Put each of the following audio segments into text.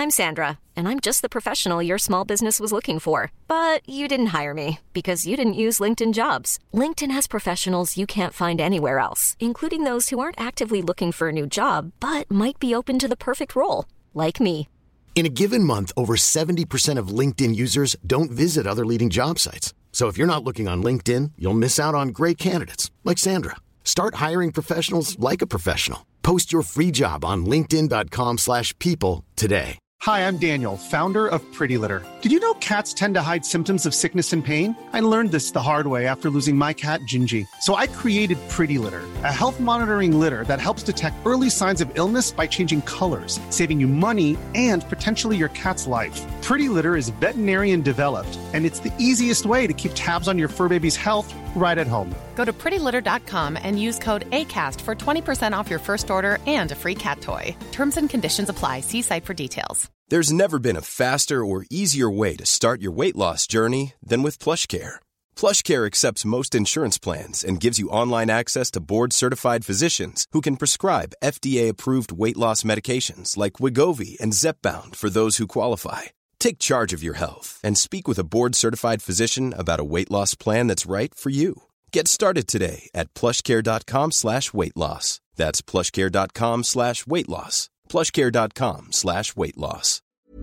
I'm Sandra, and I'm just the professional your small business was looking for. But you didn't hire me because you didn't use LinkedIn Jobs. LinkedIn has professionals you can't find anywhere else, including those who aren't actively looking for a new job, but might be open to the perfect role, like me. In a given month, over 70% of LinkedIn users don't visit other leading job sites. So if you're not looking on LinkedIn, you'll miss out on great candidates like Sandra. Start hiring professionals like a professional. Post your free job on linkedin.com/people today. Hi, I'm Daniel, founder of Pretty Litter. Did you know cats tend to hide symptoms of sickness and pain? I learned this the hard way after losing my cat, Gingy. So I created Pretty Litter, a health monitoring litter that helps detect early signs of illness by changing colors, saving you money and potentially your cat's life. Pretty Litter is veterinarian developed, and it's the easiest way to keep tabs on your fur baby's health right at home. Go to prettylitter.com and use code ACAST for 20% off your first order and a free cat toy. Terms and conditions apply. See site for details. There's never been a faster or easier way to start your weight loss journey than with PlushCare. PlushCare accepts most insurance plans and gives you online access to board-certified physicians who can prescribe FDA-approved weight loss medications like Wegovy and Zepbound for those who qualify. Take charge of your health and speak with a board-certified physician about a weight loss plan that's right for you. Get started today at plushcare.com/weightloss. That's plushcare.com/weightloss. plushcare.com/weightloss.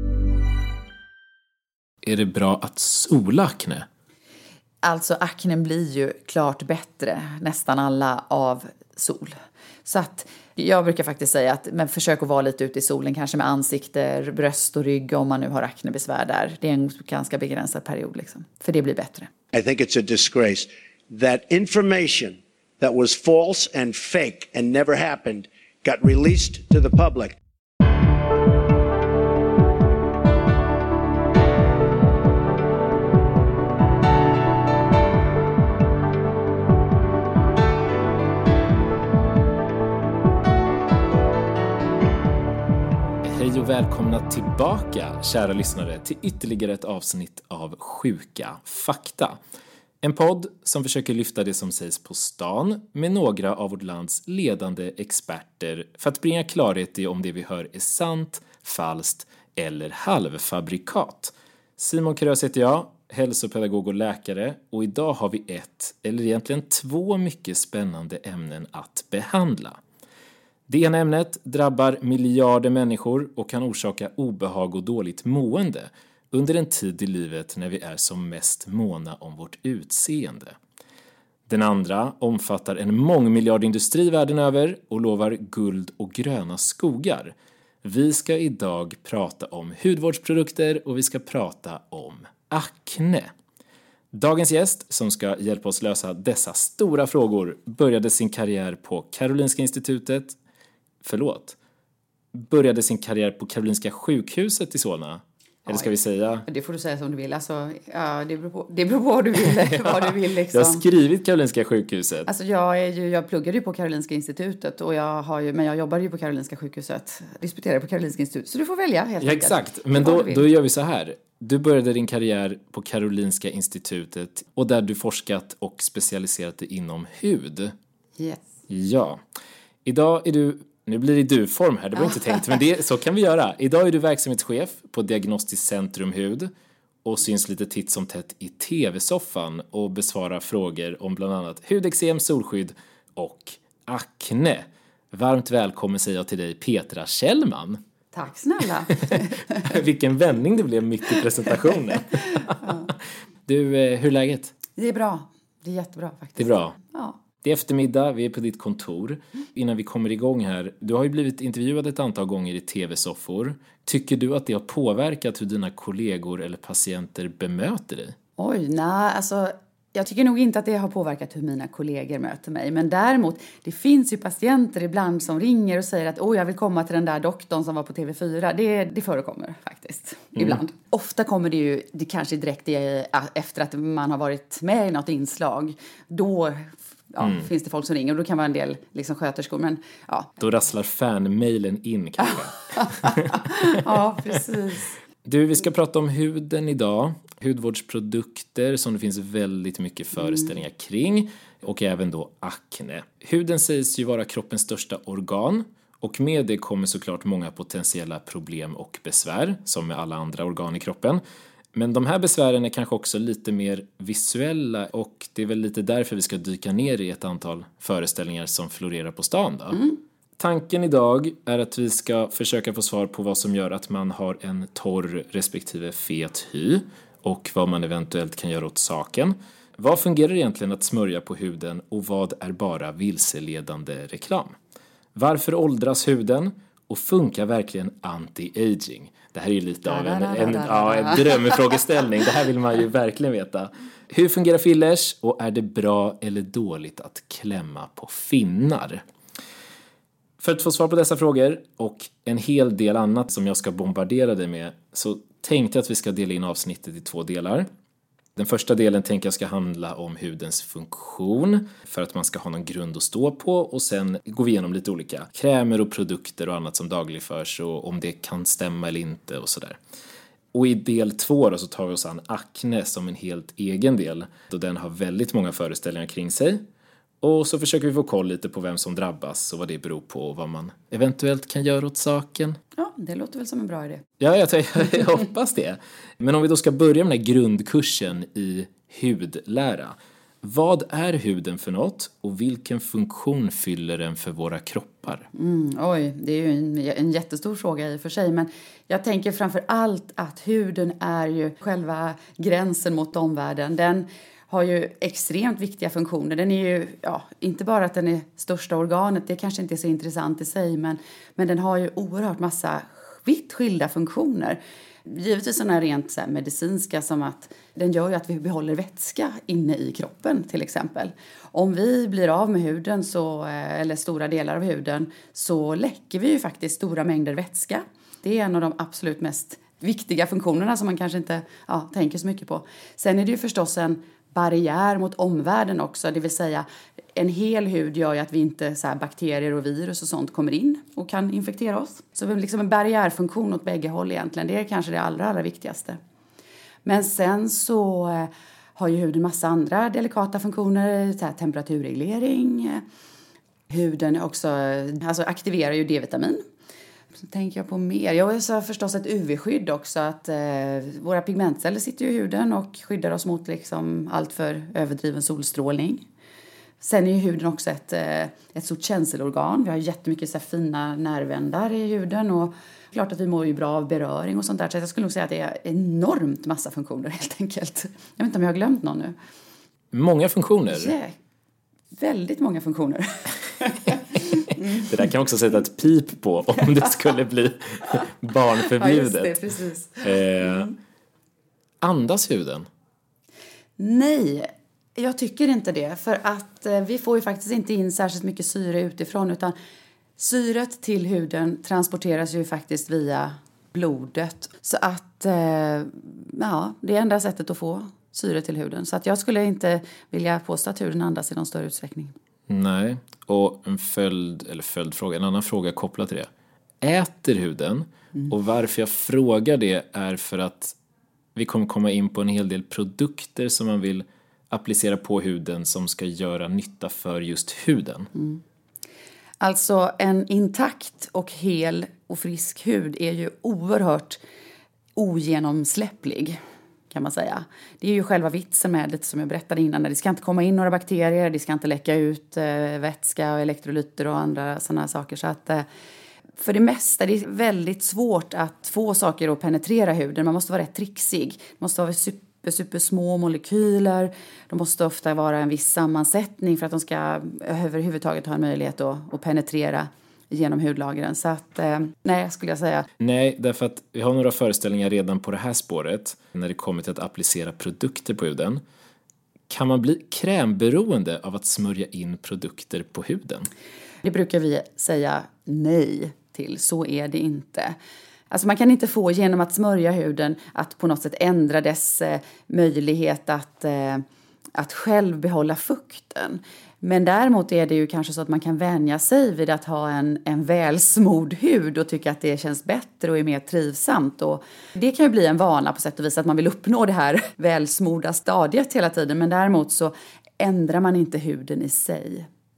Är det bra att sola akne? Alltså aknen blir ju klart bättre, nästan alla, av sol. Så att jag brukar faktiskt säga att men försök att vara lite ute i solen, kanske med ansikte, bröst och rygg om man nu har aknebesvär där. Det är en ganska begränsad period liksom, för det blir bättre. I think it's a disgrace that information that was false and fake and never happened got released to the public. Hej och välkomna tillbaka, kära lyssnare, till ytterligare ett avsnitt av Sjuka fakta. En podd som försöker lyfta det som sägs på stan med några av vårt lands ledande experter för att bringa klarhet i om det vi hör är sant, falskt eller halvfabrikat. Simon Krös heter jag, hälsopedagog och läkare, och idag har vi ett, eller egentligen två mycket spännande ämnen att behandla. Det ena ämnet drabbar miljarder människor och kan orsaka obehag och dåligt mående under en tid i livet när vi är som mest måna om vårt utseende. Den andra omfattar en mångmiljardindustri världen över och lovar guld och gröna skogar. Vi ska idag prata om hudvårdsprodukter och vi ska prata om akne. Dagens gäst som ska hjälpa oss lösa dessa stora frågor började sin karriär på Karolinska sjukhuset i Solna. Eller ska vi säga? Det får du säga som du vill. Alltså, ja, det beror på vad du vill, vad du vill liksom. Jag har skrivit Karolinska sjukhuset. Alltså jag pluggade ju på Karolinska institutet och men jag jobbade ju på Karolinska sjukhuset. Disputerade på Karolinska institutet. Så du får välja helt enkelt. Exakt, men då gör vi så här. Du började din karriär på Karolinska institutet och där du forskat och specialiserat dig inom hud. Yes. Ja. Idag är du... Nu blir det du-form här, det var inte tänkt, men så kan vi göra. Idag är du verksamhetschef på Diagnostiskt Centrum Hud och syns lite titt som tätt i tv-soffan och besvarar frågor om bland annat hudexem, solskydd och akne. Varmt välkommen säger jag till dig, Petra Kjellman. Tack snälla. Vilken vändning det blev mitt i presentationen. Du, hur är läget? Det är bra, det är jättebra faktiskt. Det är bra? Ja. Det är eftermiddag, vi är på ditt kontor. Innan vi kommer igång här, du har ju blivit intervjuad ett antal gånger i tv-soffor. Tycker du att det har påverkat hur dina kollegor eller patienter bemöter dig? Oj, nej, alltså jag tycker nog inte att det har påverkat hur mina kollegor möter mig. Men däremot, det finns ju patienter ibland som ringer och säger att jag vill komma till den där doktorn som var på TV4. Det förekommer faktiskt, ibland. Ofta kommer det ju kanske direkt efter att man har varit med i något inslag. Då finns det folk som ringer och då kan vara en del liksom sköterskor. Men, ja. Då rasslar fan-mailen in kanske. Ja, precis. Du, vi ska prata om huden idag. Hudvårdsprodukter som det finns väldigt mycket föreställningar kring. Och även då akne. Huden sägs ju vara kroppens största organ. Och med det kommer såklart många potentiella problem och besvär, som med alla andra organ i kroppen. Men de här besvären är kanske också lite mer visuella, och det är väl lite därför vi ska dyka ner i ett antal föreställningar som florerar på stan då. Tanken idag är att vi ska försöka få svar på vad som gör att man har en torr respektive fet hy och vad man eventuellt kan göra åt saken. Vad fungerar egentligen att smörja på huden och vad är bara vilseledande reklam? Varför åldras huden och funkar verkligen anti-aging? Det här är ju lite av en drömfrågeställning. Det här vill man ju verkligen veta. Hur fungerar fillers och är det bra eller dåligt att klämma på finnar? För att få svar på dessa frågor och en hel del annat som jag ska bombardera dig med, så tänkte jag att vi ska dela in avsnittet i 2 delar. Den första delen tänker jag ska handla om hudens funktion för att man ska ha någon grund att stå på, och sen går vi igenom lite olika krämer och produkter och annat som dagligförs och om det kan stämma eller inte och sådär. Och i del 2 då så tar vi oss an akne som en helt egen del, då den har väldigt många föreställningar kring sig. Och så försöker vi få koll lite på vem som drabbas och vad det beror på och vad man eventuellt kan göra åt saken. Ja, det låter väl som en bra idé. Ja, jag hoppas det. Men om vi då ska börja med den här grundkursen i hudlära. Vad är huden för något och vilken funktion fyller den för våra kroppar? Oj, det är ju en jättestor fråga i och för sig. Men jag tänker framför allt att huden är ju själva gränsen mot omvärlden. Den har ju extremt viktiga funktioner. Den är ju, inte bara att den är största organet, det kanske inte är så intressant i sig, men den har ju oerhört massa vitt skilda funktioner. Givetvis sådana rent så här medicinska, som att den gör ju att vi behåller vätska inne i kroppen till exempel. Om vi blir av med huden eller stora delar av huden, så läcker vi ju faktiskt stora mängder vätska. Det är en av de absolut mest viktiga funktionerna som man kanske inte tänker så mycket på. Sen är det ju förstås en barriär mot omvärlden också, det vill säga en hel hud gör ju att vi inte så här, bakterier och virus och sånt kommer in och kan infektera oss. Så det är liksom en barriärfunktion åt bägge håll egentligen, det är kanske det allra viktigaste. Men sen så har ju huden massa andra delikata funktioner, så här, temperaturreglering. Huden också, aktiverar ju D-vitamin. Så tänker jag på mer. Jag har förstås ett UV-skydd också. Att våra pigmentceller sitter ju i huden och skyddar oss mot liksom allt för överdriven solstrålning. Sen är ju huden också ett stort känselorgan. Vi har jättemycket så här fina nervändar i huden. Och klart att vi mår ju bra av beröring och sånt där. Så jag skulle nog säga att det är enormt massa funktioner helt enkelt. Jag vet inte om jag har glömt någon nu. Många funktioner? Yeah. Väldigt många funktioner. Det där kan också sätta ett pip på om det skulle bli barnförbjudet. Ja, just det, precis. Andas huden? Nej, jag tycker inte det. För att vi får ju faktiskt inte in särskilt mycket syre utifrån. Utan syret till huden transporteras ju faktiskt via blodet. Så att det är enda sättet att få syre till huden. Så att jag skulle inte vilja påstå att huden andas i någon större utsträckning. Nej, och en följdfråga, en annan fråga kopplat till det. Äter huden? Och varför jag frågar det är för att vi kommer komma in på en hel del produkter som man vill applicera på huden som ska göra nytta för just huden. Alltså en intakt och hel och frisk hud är ju oerhört ogenomsläpplig, kan man säga. Det är ju själva vitsen med det som jag berättade innan. Det ska inte komma in några bakterier, det ska inte läcka ut vätska och elektrolyter och andra sådana saker. Så att för det mesta det är väldigt svårt att få saker att penetrera huden. Man måste vara rätt trixig. Det måste vara super små molekyler. De måste ofta vara en viss sammansättning för att de ska överhuvudtaget ha en möjlighet att penetrera genom hudlagren. Så att, nej, skulle jag säga. Nej, därför att vi har några föreställningar redan på det här spåret när det kommer till att applicera produkter på huden. Kan man bli krämberoende av att smörja in produkter på huden? Det brukar vi säga nej till. Så är det inte. Alltså man kan inte få genom att smörja huden att på något sätt ändra dess möjlighet att själv behålla fukten. Men däremot är det ju kanske så att man kan vänja sig vid att ha en välsmord hud och tycka att det känns bättre och är mer trivsamt. Och det kan ju bli en vana på sätt och vis att man vill uppnå det här välsmorda stadiet hela tiden. Men däremot så ändrar man inte huden i sig.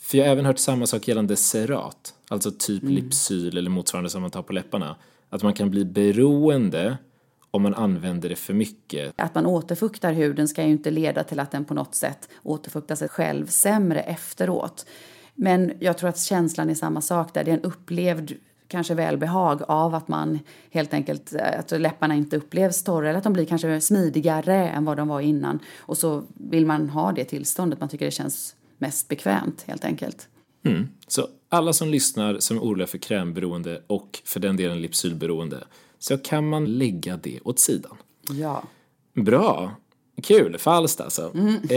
För jag har även hört samma sak gällande Cerat, alltså typ Lypsyl eller motsvarande som man tar på läpparna. Att man kan bli beroende om man använder det för mycket. Att man återfuktar huden ska ju inte leda till att den på något sätt återfuktar sig själv sämre efteråt. Men jag tror att känslan är samma sak där. Det är en upplevd kanske välbehag av att man helt enkelt, att läpparna inte upplevs torra eller att de blir kanske smidigare än vad de var innan. Och så vill man ha det tillståndet, man tycker det känns mest bekvämt helt enkelt. Så alla som lyssnar som är oroliga för krämberoende och för den delen Lypsylberoende, så kan man lägga det åt sidan. Ja. Bra, kul, falskt alltså.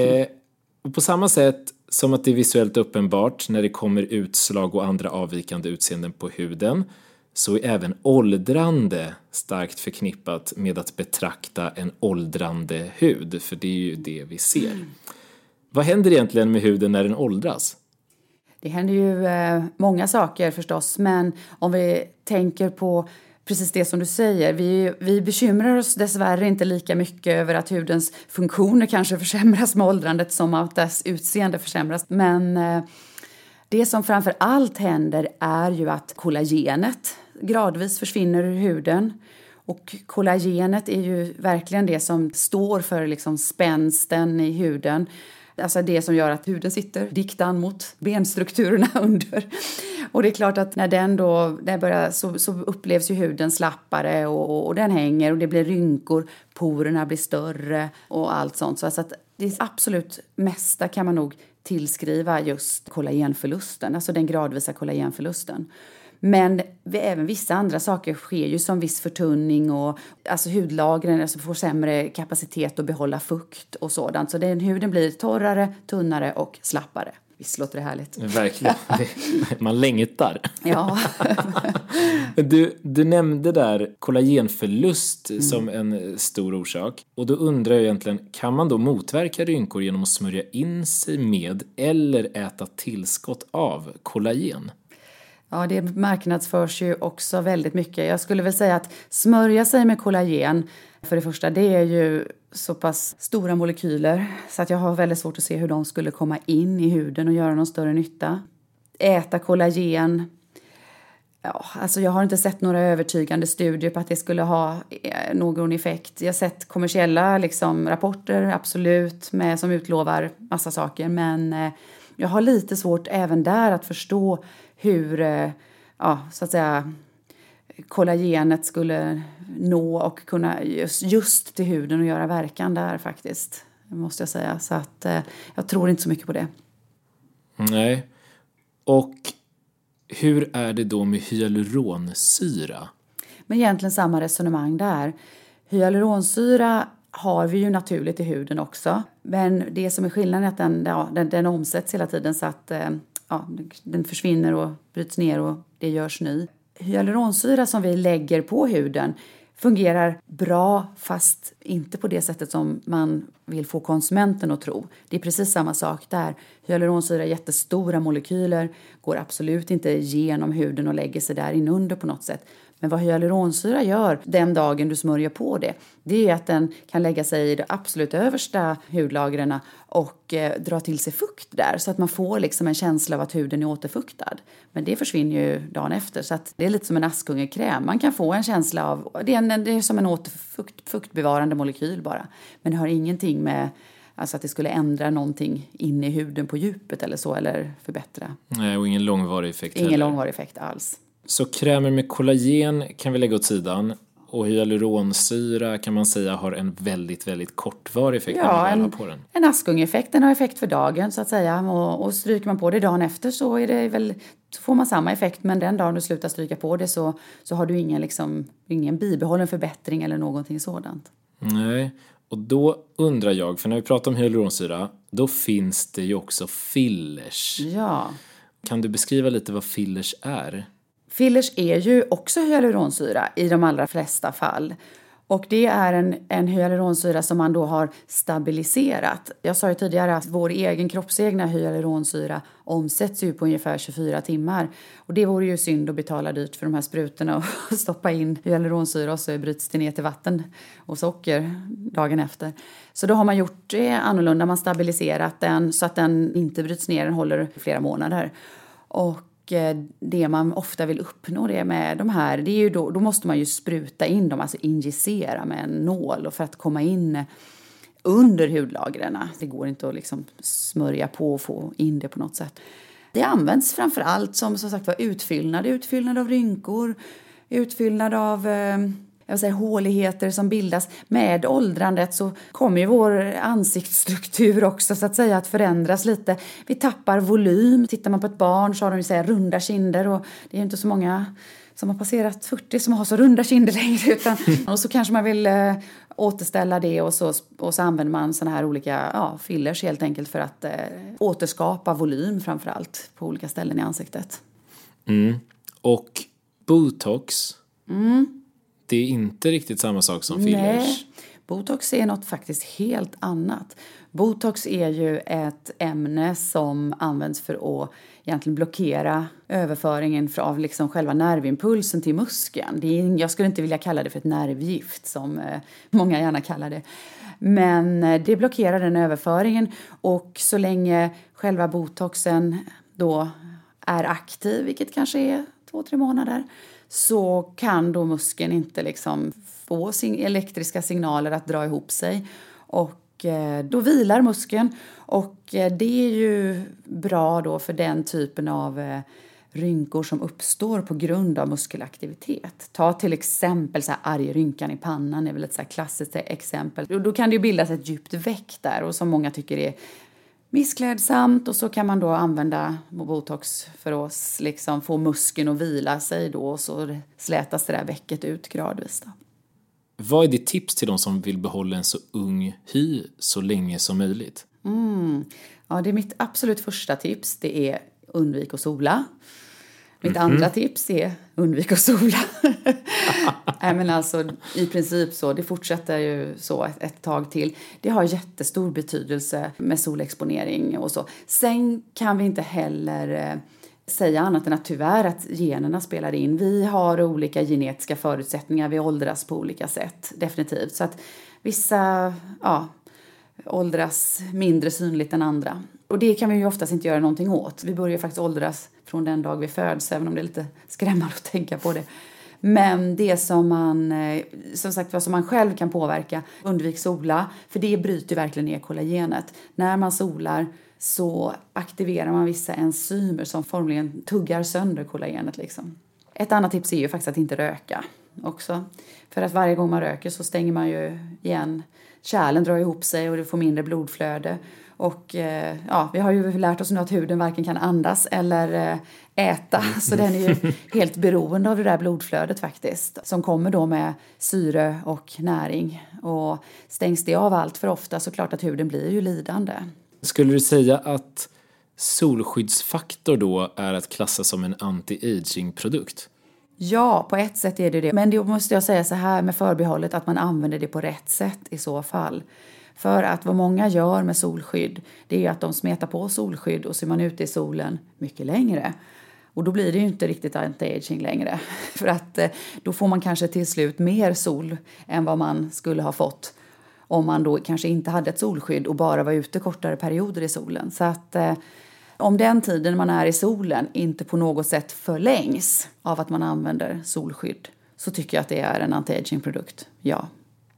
Och på samma sätt som att det är visuellt uppenbart när det kommer utslag och andra avvikande utseenden på huden, så är även åldrande starkt förknippat med att betrakta en åldrande hud, för det är ju det vi ser. Vad händer egentligen med huden när den åldras? Det händer ju många saker förstås, men om vi tänker på precis det som du säger, vi bekymrar oss dessvärre inte lika mycket över att hudens funktioner kanske försämras med åldrandet som att dess utseende försämras. Men det som framför allt händer är ju att kollagenet gradvis försvinner ur huden. Och kollagenet är ju verkligen det som står för liksom spänsten i huden. Alltså det som gör att huden sitter diktan mot benstrukturerna under. Och det är klart att när den då börjar så upplevs ju huden slappare och den hänger och det blir rynkor, porerna blir större och allt sånt. Så alltså att det absolut mesta kan man nog tillskriva just kollagenförlusten, alltså den gradvisa kollagenförlusten. Men även vissa andra saker sker ju som viss förtunning och alltså hudlagren alltså får sämre kapacitet att behålla fukt och sådant. Så huden blir torrare, tunnare och slappare. Visst låter det härligt? Verkligen. Man längtar. Ja. Du nämnde där kollagenförlust som en stor orsak. Och då undrar jag egentligen, kan man då motverka rynkor genom att smörja in sig med eller äta tillskott av kollagen? Ja, det marknadsförs ju också väldigt mycket. Jag skulle väl säga att smörja sig med kollagen, för det första, det är ju så pass stora molekyler så att jag har väldigt svårt att se hur de skulle komma in i huden och göra någon större nytta. Äta kollagen, ja, alltså jag har inte sett några övertygande studier på att det skulle ha någon effekt. Jag har sett kommersiella rapporter, absolut, som utlovar massa saker, men jag har lite svårt även där att förstå hur, så att säga, kollagenet skulle nå och kunna just till huden och göra verkan där faktiskt, måste jag säga. Så att jag tror inte så mycket på det. Nej. Och hur är det då med hyaluronsyra? Men egentligen samma resonemang där. Hyaluronsyra har vi ju naturligt i huden också. Men det som är skillnaden är att den omsätts hela tiden så att den försvinner och bryts ner och det görs ny. Hyaluronsyra som vi lägger på huden fungerar bra, fast inte på det sättet som man vill få konsumenten att tro. Det är precis samma sak där. Hyaluronsyra är jättestora molekyler, går absolut inte genom huden och lägger sig där inunder på något sätt. Men vad hyaluronsyra gör den dagen du smörjer på det är att den kan lägga sig i de absolut översta hudlagren och dra till sig fukt där. Så att man får en känsla av att huden är återfuktad. Men det försvinner ju dagen efter, så att det är lite som en askungekräm. Man kan få en känsla av, det är som en fuktbevarande molekyl bara. Men det har ingenting med alltså att det skulle ändra någonting in i huden på djupet eller så, eller förbättra. Nej, och ingen långvarig effekt heller. Ingen långvarig effekt alls. Så krämer med kollagen kan vi lägga åt sidan. Och hyaluronsyra kan man säga har en väldigt, väldigt kortvarig effekt. Ja, en askungeffekt. Den har effekt för dagen så att säga. Och stryker man på det dagen efter så är det väl, får man samma effekt. Men den dagen du slutar stryka på det så har du ingen bibehållen förbättring eller någonting sådant. Nej, och då undrar jag, för när vi pratar om hyaluronsyra, då finns det ju också fillers. Ja. Kan du beskriva lite vad fillers är? Fillers är ju också hyaluronsyra i de allra flesta fall. Och det är en hyaluronsyra som man då har stabiliserat. Jag sa ju tidigare att vår egen kroppsegna hyaluronsyra omsätts ju på ungefär 24 timmar. Och det vore ju synd att betala dyrt för de här sprutorna och stoppa in hyaluronsyra och så bryts det ner till vatten och socker dagen efter. Så då har man gjort det annorlunda, man stabiliserat den så att den inte bryts ner, den håller flera månader. Och det man ofta vill uppnå det med de här, det är ju då måste man ju spruta in dem, alltså injicera med en nål och för att komma in under hudlagren. Det går inte att liksom smörja på och få in det på något sätt. Det används framför allt som sagt var utfyllnad av rynkor, utfyllnad av håligheter som bildas. Med åldrandet så kommer ju vår ansiktsstruktur också så att säga att förändras lite. Vi tappar volym. Tittar man på ett barn så har de ju runda kinder och det är ju inte så många som har passerat 40 som har så runda kinder längre. Och så kanske man vill återställa det och så använder man såna här olika fillers helt enkelt för att återskapa volym framförallt på olika ställen i ansiktet. Och Botox, det är inte riktigt samma sak som fillers. Nej, Botox är något faktiskt helt annat. Botox är ju ett ämne som används för att egentligen blockera överföringen av liksom själva nervimpulsen till muskeln. Jag skulle inte vilja kalla det för ett nervgift som många gärna kallar det. Men det blockerar den överföringen och så länge själva botoxen då är aktiv, vilket kanske är 2-3 månader, så kan då muskeln inte liksom få elektriska signaler att dra ihop sig. Och då vilar muskeln och det är ju bra då för den typen av rynkor som uppstår på grund av muskelaktivitet. Ta till exempel så här argrynkan i pannan är väl ett så här klassiskt exempel. Då kan det ju bildas ett djupt veck där och som många tycker är missklädsamt och så kan man då använda Botox för att liksom få muskeln att vila sig då och så slätas det där vecket ut gradvis då. Vad är ditt tips till de som vill behålla en så ung hy så länge som möjligt? Ja, det är mitt absolut första tips. Det är undvik att sola. Mitt andra tips är undvik att sola. Nej, men alltså i princip så. Det fortsätter ju så ett tag till. Det har jättestor betydelse med solexponering och så. Sen kan vi inte heller säga annat än att tyvärr att generna spelar in. Vi har olika genetiska förutsättningar. Vi åldras på olika sätt, definitivt. Så att vissa åldras mindre synligt än andra. Och det kan vi ju oftast inte göra någonting åt. Vi börjar faktiskt åldras från den dag vi föds, även om det är lite skrämmande att tänka på det. Men det som man, som sagt, vad som man själv kan påverka, undvik sola, för det bryter verkligen ner kollagenet. När man solar så aktiverar man vissa enzymer som formligen tuggar sönder kollagenet liksom. Ett annat tips är ju faktiskt att inte röka också. För att varje gång man röker så stänger man ju igen. Kärlen drar ihop sig och det får mindre blodflöde. Och vi har ju lärt oss nu att huden varken kan andas eller äta. Så den är ju helt beroende av det där blodflödet faktiskt. Som kommer då med syre och näring. Och stängs det av allt för ofta så klart att huden blir ju lidande. Skulle du säga att solskyddsfaktor då är att klassa som en anti-aging-produkt? Ja, på ett sätt är det. Men då måste jag säga så här med förbehållet att man använder det på rätt sätt i så fall. För att vad många gör med solskydd, det är att de smetar på solskydd och så är man ute i solen mycket längre. Och då blir det ju inte riktigt anti-aging längre. För att då får man kanske till slut mer sol än vad man skulle ha fått om man då kanske inte hade ett solskydd och bara var ute kortare perioder i solen. Så att om den tiden man är i solen inte på något sätt förlängs av att man använder solskydd så tycker jag att det är en anti-aging-produkt, ja.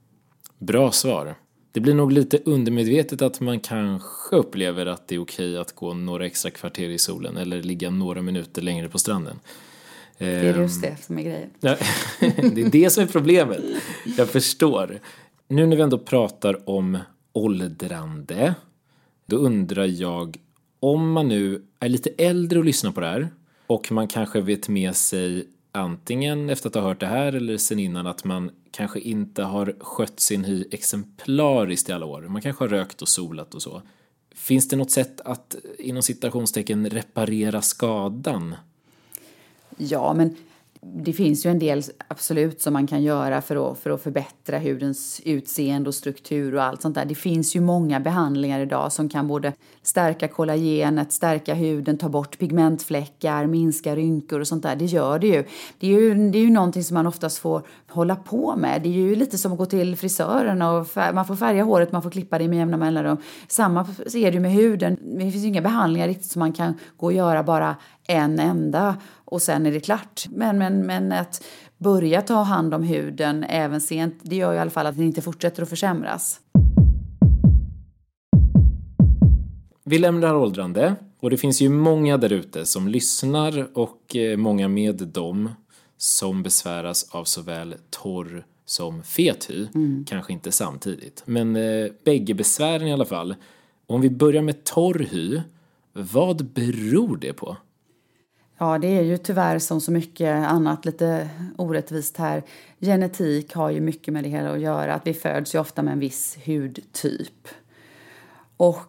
Bra svar. Det blir nog lite undermedvetet att man kanske upplever att det är okej att gå några extra kvarter i solen eller ligga några minuter längre på stranden. Det är just det som är grejen. Ja, det är det som är problemet. Jag förstår. Nu när vi ändå pratar om åldrande, då undrar jag om man nu är lite äldre och lyssnar på det här och man kanske vet med sig antingen efter att ha hört det här eller sen innan att man kanske inte har skött sin hy exemplariskt i alla år. Man kanske har rökt och solat och så. Finns det något sätt att inom citationstecken reparera skadan? Ja, men Det finns ju en del absolut som man kan göra för att förbättra hudens utseende och struktur och allt sånt där. Det finns ju många behandlingar idag som kan både stärka kollagenet, stärka huden, ta bort pigmentfläckar, minska rynkor och sånt där. Det gör det ju. Det är ju någonting som man oftast får hålla på med. Det är ju lite som att gå till frisören och man får färga håret, man får klippa det med jämna mellanrum. Samma är det ju med huden. Det finns ju inga behandlingar riktigt som man kan gå och göra bara en enda och sen är det klart. Men att börja ta hand om huden även sent, det gör ju i alla fall att den inte fortsätter att försämras. Vi lämnar åldrande och det finns ju många där ute som lyssnar och många med dem som besväras av såväl torr som fet hy. Kanske inte samtidigt, men bägge besvären i alla fall. Om vi börjar med torr hy, vad beror det på? Ja, det är ju tyvärr som så mycket annat lite orättvist här. Genetik har ju mycket med det hela att göra. Att vi föds ju ofta med en viss hudtyp. Och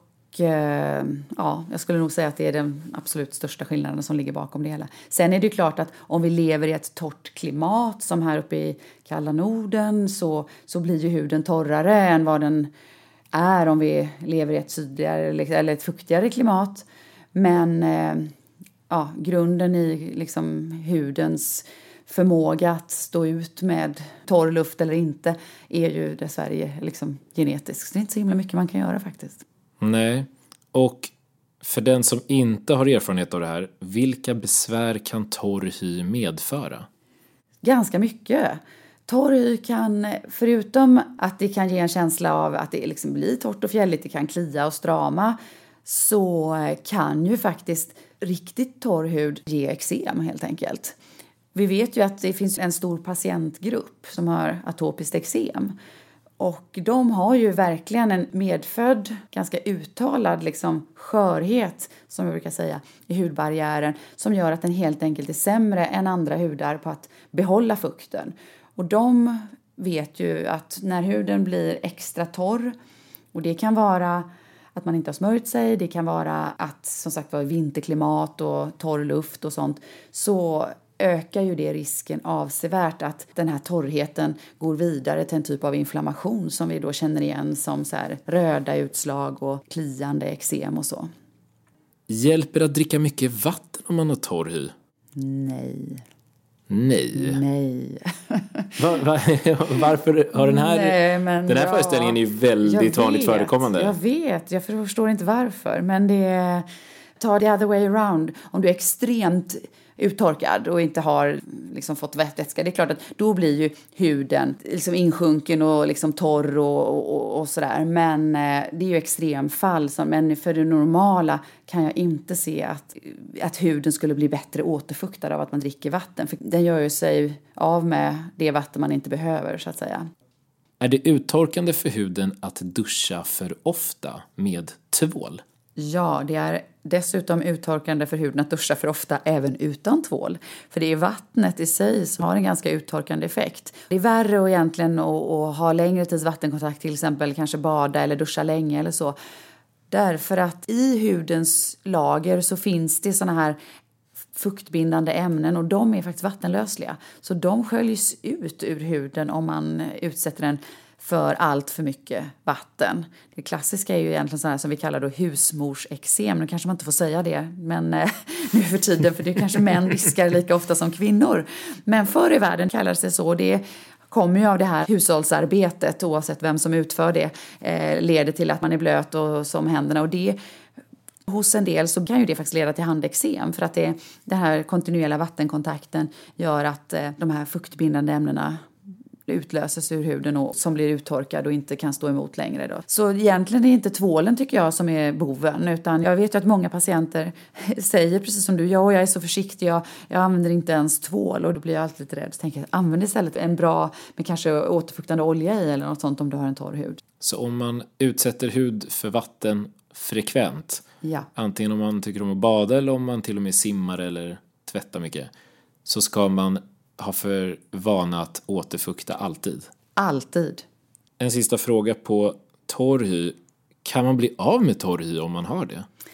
ja, jag skulle nog säga att det är den absolut största skillnaden som ligger bakom det hela. Sen är det ju klart att om vi lever i ett torrt klimat som här uppe i kalla Norden så blir ju huden torrare än vad den är om vi lever i ett sydligare eller ett fuktigare klimat. Men grunden i liksom hudens förmåga att stå ut med torr luft eller inte är ju dessvärre liksom genetiskt. Det är inte så himla mycket man kan göra faktiskt. Nej, och för den som inte har erfarenhet av det här, vilka besvär kan torr hy medföra? Ganska mycket. Torr hy kan, förutom att det kan ge en känsla av att det liksom blir torrt och fjälligt, det kan klia och strama, så kan ju faktiskt riktigt torr hud ge eksem helt enkelt. Vi vet ju att det finns en stor patientgrupp som har atopiskt eksem. Och de har ju verkligen en medfödd, ganska uttalad liksom skörhet, som jag brukar säga, i hudbarriären, som gör att den helt enkelt är sämre än andra hudar på att behålla fukten. Och de vet ju att när huden blir extra torr, och det kan vara att man inte har smörjt sig, det kan vara att som sagt var vinterklimat och torr luft och sånt, så ökar ju det risken avsevärt att den här torrheten går vidare till en typ av inflammation som vi då känner igen som så här röda utslag och kliande eksem och så. Hjälper det att dricka mycket vatten om man har torr hy? Nej. Varför har den här föreställningen är ju väldigt vanligt förekommande. Jag förstår inte varför, men det tar the other way around. Om du är extremt uttorkad och inte har liksom fått vätska, det är klart att då blir ju huden liksom insjunken och liksom torr och sådär. Men det är ju extremfall. Men för det normala kan jag inte se att huden skulle bli bättre återfuktad av att man dricker vatten. För den gör ju sig av med det vatten man inte behöver, så att säga. Är det uttorkande för huden att duscha för ofta med tvål? Ja, det är dessutom uttorkande för huden att duscha för ofta även utan tvål. För det är vattnet i sig som har en ganska uttorkande effekt. Det är värre egentligen att ha längre tids vattenkontakt, till exempel kanske bada eller duscha länge eller så. Därför att i hudens lager så finns det såna här fuktbindande ämnen och de är faktiskt vattenlösliga. Så de sköljs ut ur huden om man utsätter den för allt för mycket vatten. Det klassiska är ju egentligen sådana som vi kallar då husmorseksem. Nu kanske man inte får säga det, men nu för tiden, för det kanske män viskar lika ofta som kvinnor. Men förr i världen kallades det så. Det kommer ju av det här hushållsarbetet, oavsett vem som utför det, leder till att man är blöt och som händerna. Och det, hos en del så kan ju det faktiskt leda till handeksem, för att den här kontinuerliga vattenkontakten gör att de här fuktbindande ämnena utlöses ur huden och som blir uttorkad och inte kan stå emot längre då. Så egentligen är det inte tvålen, tycker jag, som är boven, utan jag vet ju att många patienter säger precis som du, jag är så försiktig, jag använder inte ens tvål, och då blir jag alltid lite rädd. Så tänker jag, använd istället en bra med kanske återfuktande olja i eller något sånt om du har en torr hud. Så om man utsätter hud för vatten frekvent, antingen om man tycker om att bada eller om man till och med simmar eller tvättar mycket, så ska man ha för vana att återfukta alltid. Alltid. En sista fråga på torr hy. Kan man bli av med torr hy om man har det?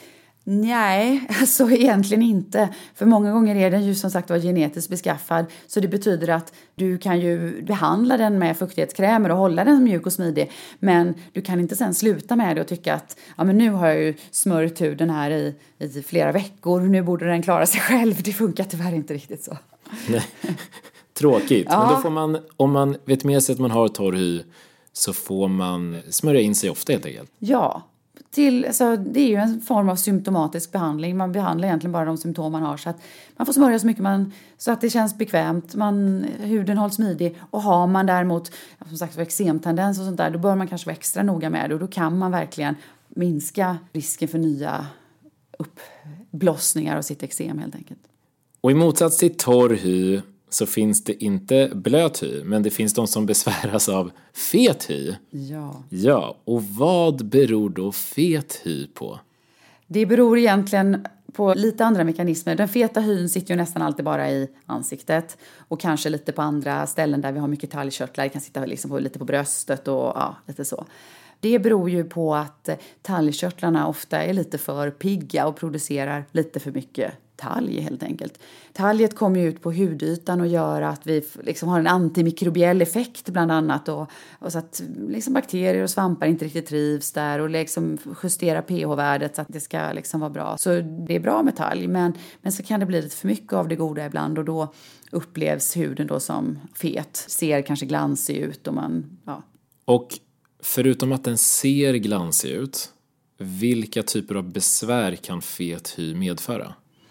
Nej, alltså egentligen inte. För många gånger är den ju som sagt var genetiskt beskaffad. Så det betyder att du kan ju behandla den med fuktighetskrämer och hålla den mjuk och smidig. Men du kan inte sen sluta med det och tycka att ja, men nu har jag ju smörjt huden här i flera veckor. Nu borde den klara sig själv. Det funkar tyvärr inte riktigt så. Nej. Tråkigt. Ja. Men då får man, om man vet med sig att man har torr hy, så får man smörja in sig ofta helt enkelt. Ja. Alltså, det är ju en form av symptomatisk behandling. Man behandlar egentligen bara de symptom man har. Så att man får smörja så mycket så att det känns bekvämt. Huden hålls smidig. Och har man däremot som sagt eksemtendens och sånt där, då bör man kanske vara extra noga med det. Och då kan man verkligen minska risken för nya uppblossningar av sitt eksem helt enkelt. Och i motsats till torr hy så finns det inte blöt hy, men det finns de som besväras av fet hy. Ja, och vad beror då fet hy på? Det beror egentligen på lite andra mekanismer. Den feta hyn sitter ju nästan alltid bara i ansiktet och kanske lite på andra ställen där vi har mycket talgkörtlar. Det kan sitta liksom lite på bröstet och ja, lite så. Det beror ju på att talgkörtlarna ofta är lite för pigga och producerar lite för mycket talg helt enkelt. Talget kommer ju ut på hudytan och gör att vi liksom har en antimikrobiell effekt bland annat och så att liksom bakterier och svampar inte riktigt trivs där och liksom justera pH-värdet så att det ska liksom vara bra. Så det är bra med talg men så kan det bli lite för mycket av det goda ibland och då upplevs huden då som fet, ser kanske glansig ut och Och förutom att den ser glansig ut, vilka typer av besvär kan fet hy medföra?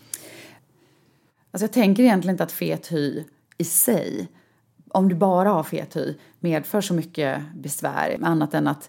Alltså jag tänker egentligen inte att fet hy i sig, om du bara har fet hy, medför så mycket besvär. Annat än att,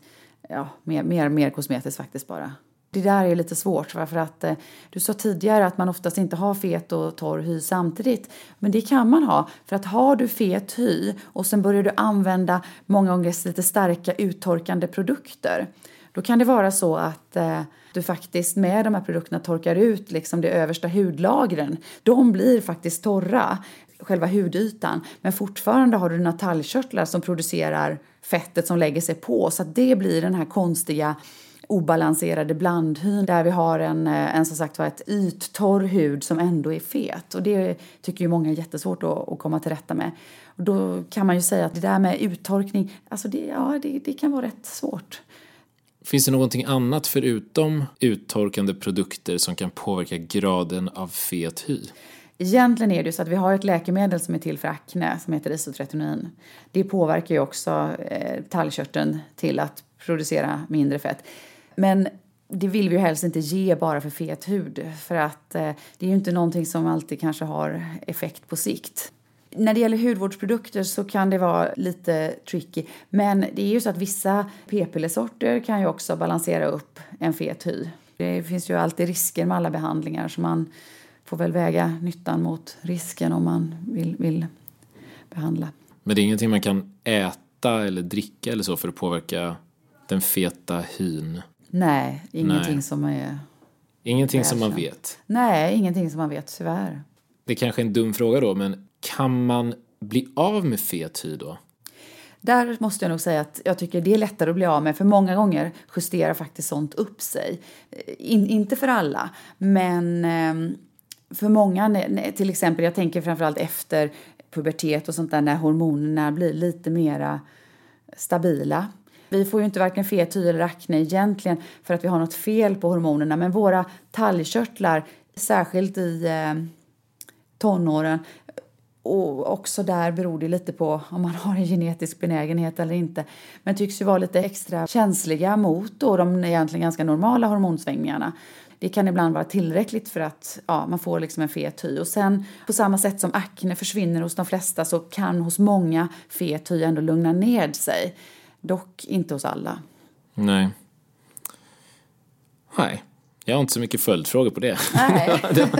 mer kosmetiskt faktiskt bara. Det där är lite svårt för att du sa tidigare att man oftast inte har fet och torr hy samtidigt. Men det kan man ha. För att har du fet hy och sen börjar du använda många gånger lite starka uttorkande produkter. Då kan det vara så att du faktiskt med de här produkterna torkar ut liksom de översta hudlagren. De blir faktiskt torra, själva hudytan. Men fortfarande har du dina talgkörtlar som producerar fettet som lägger sig på. Så att det blir den här konstiga obalanserade blandhyn där vi har en som sagt var ett yttorr hud som ändå är fet. Och det tycker ju många är jättesvårt att komma till rätta med. Och då kan man ju säga att det där med uttorkning, alltså det kan vara rätt svårt. Finns det någonting annat förutom uttorkande produkter som kan påverka graden av fet hy? Egentligen är det så att vi har ett läkemedel som är till för akne som heter isotretinoin. Det påverkar ju också talgkörteln till att producera mindre fett. Men det vill vi ju helst inte ge bara för fet hud. För att det är ju inte någonting som alltid kanske har effekt på sikt. När det gäller hudvårdsprodukter så kan det vara lite tricky. Men det är ju så att vissa p-pillersorter kan ju också balansera upp en fet hy. Det finns ju alltid risker med alla behandlingar så man får väl väga nyttan mot risken om man vill behandla. Men det är ingenting man kan äta eller dricka eller så för att påverka den feta hyn? Nej, ingenting som är... Ingenting som man vet? Nej, ingenting som man vet tyvärr. Det är kanske en dum fråga då, men kan man bli av med fet hy då? Där måste jag nog säga att jag tycker det är lättare att bli av med. För många gånger justerar faktiskt sånt upp sig. Inte för alla, men för många, till exempel jag tänker framförallt efter pubertet och sånt där när hormonerna blir lite mera stabila. Vi får ju inte varken fet hy eller akne egentligen för att vi har något fel på hormonerna. Men våra talgkörtlar, särskilt i tonåren, och också där beror det lite på om man har en genetisk benägenhet eller inte. Men tycks ju vara lite extra känsliga mot då de egentligen ganska normala hormonsvängningarna. Det kan ibland vara tillräckligt för att man får liksom en fet hy. Och sen på samma sätt som akne försvinner hos de flesta så kan hos många fet hy ändå lugna ned sig. Dock inte hos alla. Nej. Jag har inte så mycket följdfrågor på det. Nej.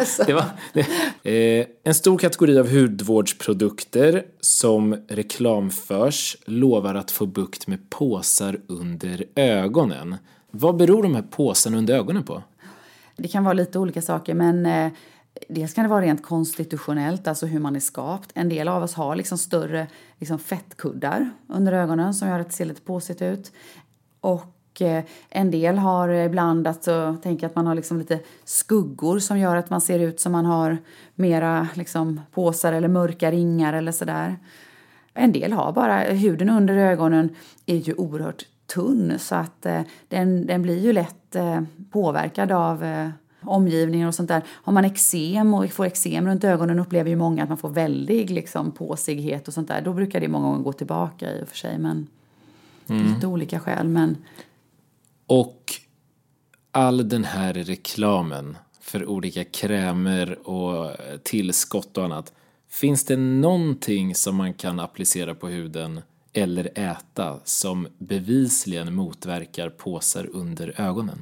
En stor kategori av hudvårdsprodukter som reklamförs lovar att få bukt med påsar under ögonen. Vad beror de här påsarna under ögonen på? Det kan vara lite olika saker, men dels kan det vara rent konstitutionellt, alltså hur man är skapt. En del av oss har liksom större fettkuddar under ögonen som gör att det ser lite påsigt ut. Och Och en del har ibland tänker att man har liksom lite skuggor som gör att man ser ut som man har mera liksom påsar eller mörka ringar eller sådär. En del har bara, huden under ögonen är ju oerhört tunn så att den blir ju lätt påverkad av omgivningen och sånt där. Har man eksem och får eksem runt ögonen upplever ju många att man får väldig liksom påsighet och sånt där. Då brukar det många gånger gå tillbaka i och för sig, men lite olika skäl. Men... Och all den här reklamen för olika krämer och tillskott och annat. Finns det någonting som man kan applicera på huden eller äta som bevisligen motverkar påsar under ögonen?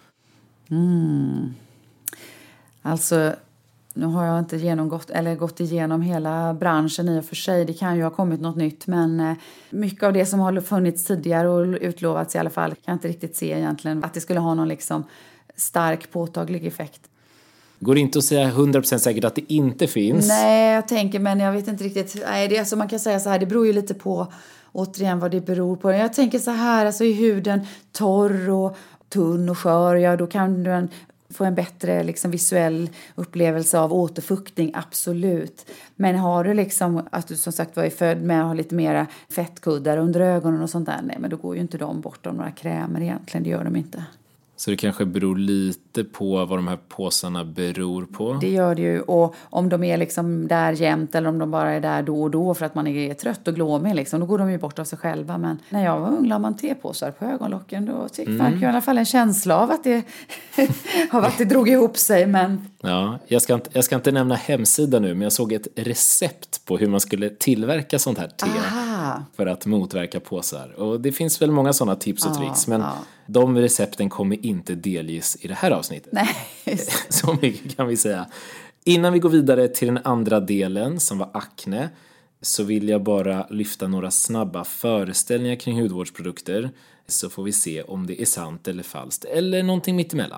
Alltså, nu har jag inte gått igenom hela branschen i och för sig. Det kan ju ha kommit något nytt, men mycket av det som har funnits tidigare och utlovats i alla fall kan jag inte riktigt se egentligen att det skulle ha någon liksom stark påtaglig effekt. Går det inte att säga 100% säkert att det inte finns? Nej, jag tänker, men jag vet inte riktigt. Nej, det är alltså, man kan säga så här, det beror ju lite på återigen vad det beror på. Jag tänker så här, alltså är huden torr och tunn och skör, ja då kan den få en bättre liksom visuell upplevelse av återfuktning, absolut. Men har du liksom att du som sagt var född med att ha lite mera fettkuddar under ögonen och sånt där, nej men då går ju inte de bort om några krämer egentligen, det gör de inte. Så det kanske beror lite på vad de här påsarna beror på? Det gör det ju, och om de är liksom där jämt eller om de bara är där då och då för att man är trött och glåmig liksom, då går de ju bort av sig själva. Men när jag var ung la man tepåsar på ögonlocken, då fick jag i alla fall en känsla av att det drog ihop sig. Men... Ja, jag ska inte nämna hemsidan nu, men jag såg ett recept på hur man skulle tillverka sånt här te för att motverka påsar. Och det finns väl många sådana tips och tricks, men de recepten kommer inte delges i det här avsnittet. Nej. Så mycket kan vi säga. Innan vi går vidare till den andra delen som var akne, så vill jag bara lyfta några snabba föreställningar kring hudvårdsprodukter, så får vi se om det är sant eller falskt eller någonting mittemellan.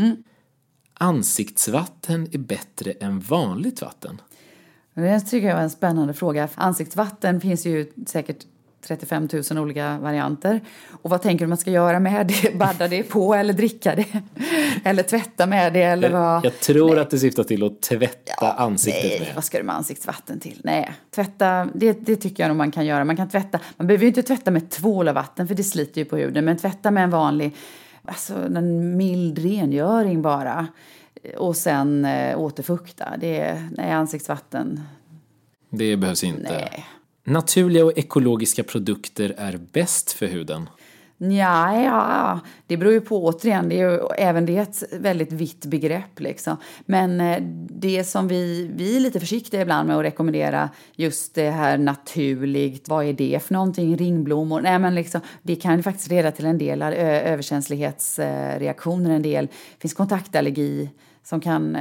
Ansiktsvatten är bättre än vanligt vatten. Det tycker jag är en spännande fråga. Ansiktsvatten finns ju säkert 35 000 olika varianter. Och vad tänker du man ska göra med det? Badda det på eller dricka det? Eller tvätta med det? Eller vad? Jag tror att det syftar till att tvätta ansiktet med. Vad ska du med ansiktsvatten till? Nej, tvätta, det tycker jag nog man kan göra. Man kan tvätta, man behöver ju inte tvätta med tvål och vatten för det sliter ju på huden. Men tvätta med en vanlig, alltså en mild rengöring bara. Och sen återfukta. Ansiktsvatten. Det behövs inte. Nej. Naturliga och ekologiska produkter är bäst för huden. Ja, det beror ju på återigen. Det är ju, även det är ett väldigt vitt begrepp liksom. Men det som vi är lite försiktiga ibland med att rekommendera just det här naturligt. Vad är det för någonting? Ringblommor? Nej men liksom, det kan ju faktiskt leda till en del överkänslighetsreaktioner. En del finns kontaktallergi som kan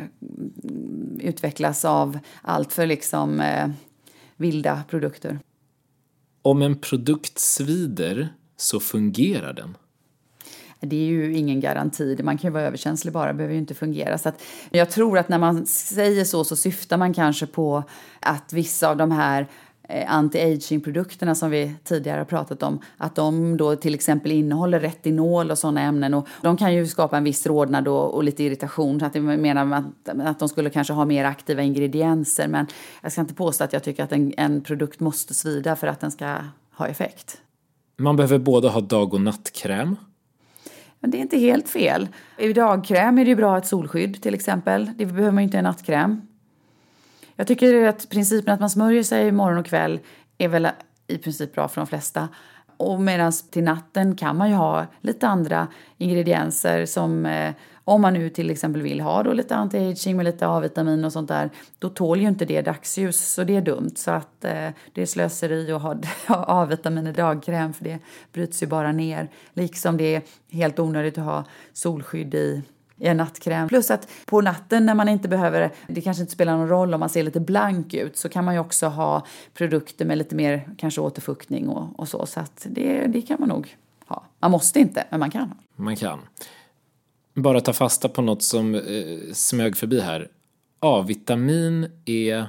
utvecklas av allt för liksom vilda produkter. Om en produkt svider så fungerar den. Det är ju ingen garanti. Man kan ju vara överkänslig bara, behöver ju inte fungera. Så att jag tror att när man säger så syftar man kanske på att vissa av de här anti-aging-produkterna som vi tidigare har pratat om, att de då till exempel innehåller retinol och sådana ämnen, och de kan ju skapa en viss rodnad och lite irritation, så att jag menar att de skulle kanske ha mer aktiva ingredienser, men jag ska inte påstå att jag tycker att en produkt måste svida för att den ska ha effekt. Man behöver både ha dag- och nattkräm. Men det är inte helt fel. I dagkräm är det ju bra ett solskydd till exempel. Det behöver man ju inte en nattkräm. Jag tycker att principen att man smörjer sig morgon och kväll är väl i princip bra för de flesta. Och medan till natten kan man ju ha lite andra ingredienser som om man nu till exempel vill ha då lite anti-aging med lite A-vitamin och sånt där, då tål ju inte det dagsljus, så det är dumt. Så att det är slöseri att ha A-vitamin i dagkräm, för det bryts ju bara ner. Liksom det är helt onödigt att ha solskydd i en nattkräm. Plus att på natten när man inte behöver, det kanske inte spelar någon roll om man ser lite blank ut, så kan man ju också ha produkter med lite mer kanske återfuktning och så. Så att det kan man nog ha. Man måste inte, men man kan ha. Man kan. Bara ta fasta på något som smög förbi här. A-vitamin är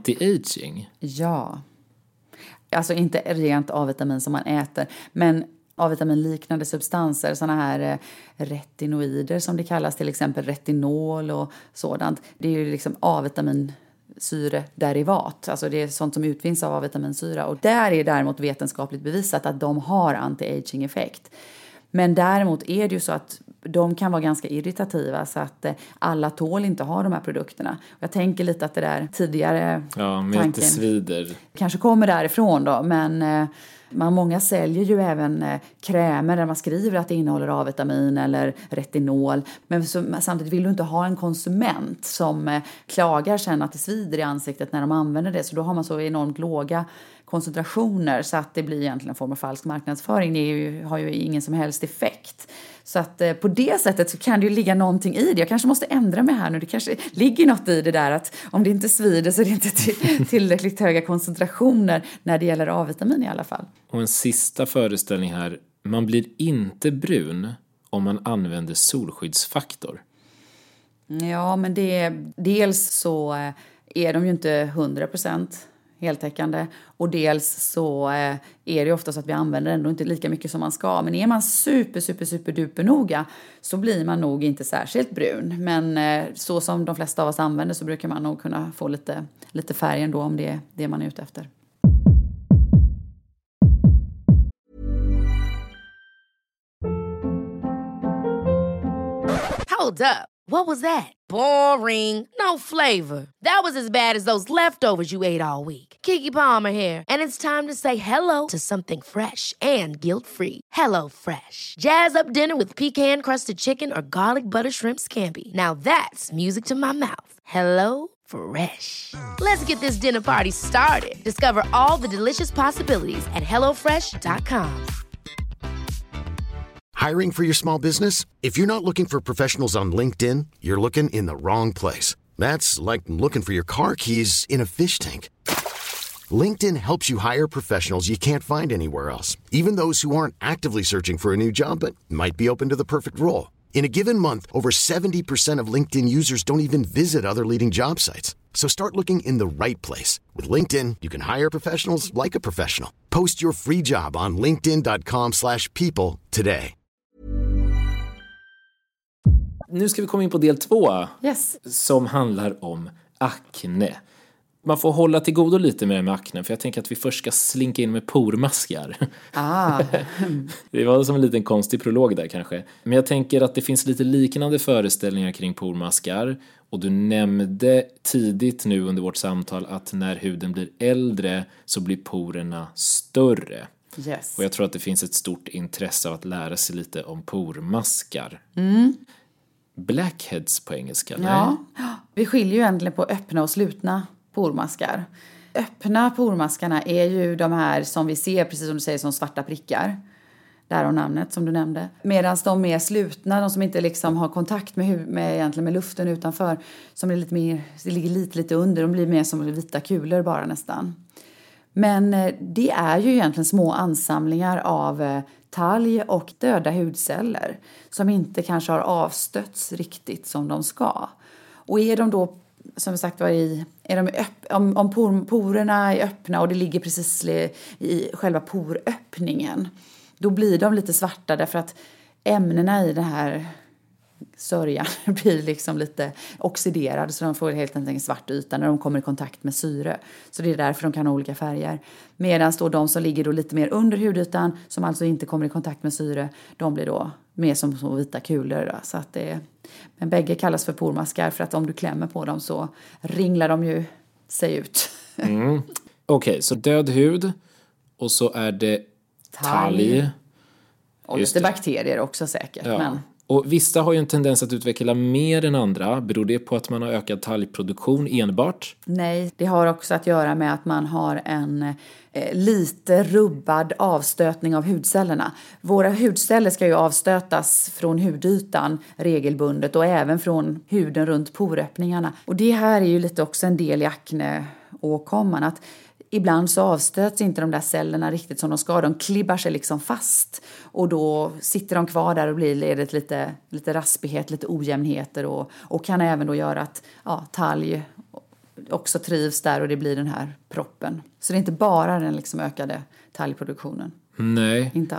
anti-aging. Ja. Alltså inte rent A-vitamin som man äter, men A-vitaminliknande substanser, sådana här retinoider som det kallas, till exempel retinol och sådant. Det är ju liksom A-vitaminsyrederivat, alltså det är sånt som utvinns av A-vitaminsyra. Och där är däremot vetenskapligt bevisat att de har anti-aging-effekt. Men däremot är det ju så att de kan vara ganska irritativa, så att alla tål inte ha de här produkterna. Jag tänker lite att det där tidigare med lite svider kanske kommer därifrån då, men många säljer ju även krämer där man skriver att det innehåller A-vitamin eller retinol. Men samtidigt vill du inte ha en konsument som klagar sen att det svider i ansiktet när de använder det. Så då har man så enormt låga koncentrationer så att det blir egentligen en form av falsk marknadsföring. Det har ju ingen som helst effekt. Så att på det sättet så kan det ju ligga någonting i det. Jag kanske måste ändra mig här nu. Det kanske ligger något i det där att om det inte svider så är det inte tillräckligt höga koncentrationer när det gäller A-vitamin i alla fall. Och en sista föreställning här. Man blir inte brun om man använder solskyddsfaktor. Ja, men dels så är de ju inte 100% heltäckande, och dels så är det ju ofta så att vi använder ändå inte lika mycket som man ska. Men är man super duper noga så blir man nog inte särskilt brun. Men så som de flesta av oss använder så brukar man nog kunna få lite färg ändå om det är det man är ute efter. Hold up. What was that? Boring. No flavor. That was as bad as those leftovers you ate all week. Keke Palmer here, and it's time to say hello to something fresh and guilt-free. Hello Fresh. Jazz up dinner with pecan-crusted chicken or garlic butter shrimp scampi. Now that's music to my mouth. Hello Fresh. Let's get this dinner party started. Discover all the delicious possibilities at hellofresh.com. Hiring for your small business? If you're not looking for professionals on LinkedIn, you're looking in the wrong place. That's like looking for your car keys in a fish tank. LinkedIn helps you hire professionals you can't find anywhere else, even those who aren't actively searching for a new job but might be open to the perfect role. In a given month, over 70% of LinkedIn users don't even visit other leading job sites. So start looking in the right place. With LinkedIn, you can hire professionals like a professional. Post your free job on linkedin.com/people today. Nu ska vi komma in på del 2. Yes. Som handlar om akne. Man får hålla till godo lite med det med akne, för jag tänker att vi först ska slinka in med pormaskar. Det var som en liten konstig prolog där kanske. Men jag tänker att det finns lite liknande föreställningar kring pormaskar. Och du nämnde tidigt nu under vårt samtal att när huden blir äldre så blir porerna större. Yes. Och jag tror att det finns ett stort intresse av att lära sig lite om pormaskar. Blackheads på engelska. Ja, vi skiljer ju egentligen på öppna och slutna pormaskar. Öppna pormaskarna är ju de här som vi ser, precis som du säger, som svarta prickar. Därav namnet som du nämnde. Medan de är slutna, de som inte liksom har kontakt med luften utanför, som är lite mer, det ligger lite under, de blir mer som vita kulor bara nästan. Men det är ju egentligen små ansamlingar av talg och döda hudceller som inte kanske har avstötts riktigt som de ska. Och är de då, som vi sagt, om porerna är öppna och det ligger precis i själva poröppningen, då blir de lite svarta därför att ämnena i den här sörjan blir liksom lite oxiderad, så de får helt enkelt en svart yta när de kommer i kontakt med syre. Så det är därför de kan ha olika färger. Medan då de som ligger då lite mer under hudytan, som alltså inte kommer i kontakt med syre, de blir då mer som så vita kulor. Då. Så att men bägge kallas för pormaskar för att om du klämmer på dem så ringlar de ju sig ut. Okej, så död hud och så är det talg. Och lite bakterier också säkert. Ja. Men... Och vissa har ju en tendens att utveckla mer än andra. Beror det på att man har ökad talgproduktion enbart? Nej, det har också att göra med att man har en lite rubbad avstötning av hudcellerna. Våra hudceller ska ju avstötas från hudytan regelbundet och även från huden runt poröppningarna. Och det här är ju lite också en del i akneåkomman, att ibland så avstöts inte de där cellerna riktigt som de ska. De klibbar sig liksom fast. Och då sitter de kvar där och leder till lite raspighet, lite ojämnheter. Och kan även då göra att talg också trivs där och det blir den här proppen. Så det är inte bara den liksom ökade talgproduktionen. Nej. Inte alls.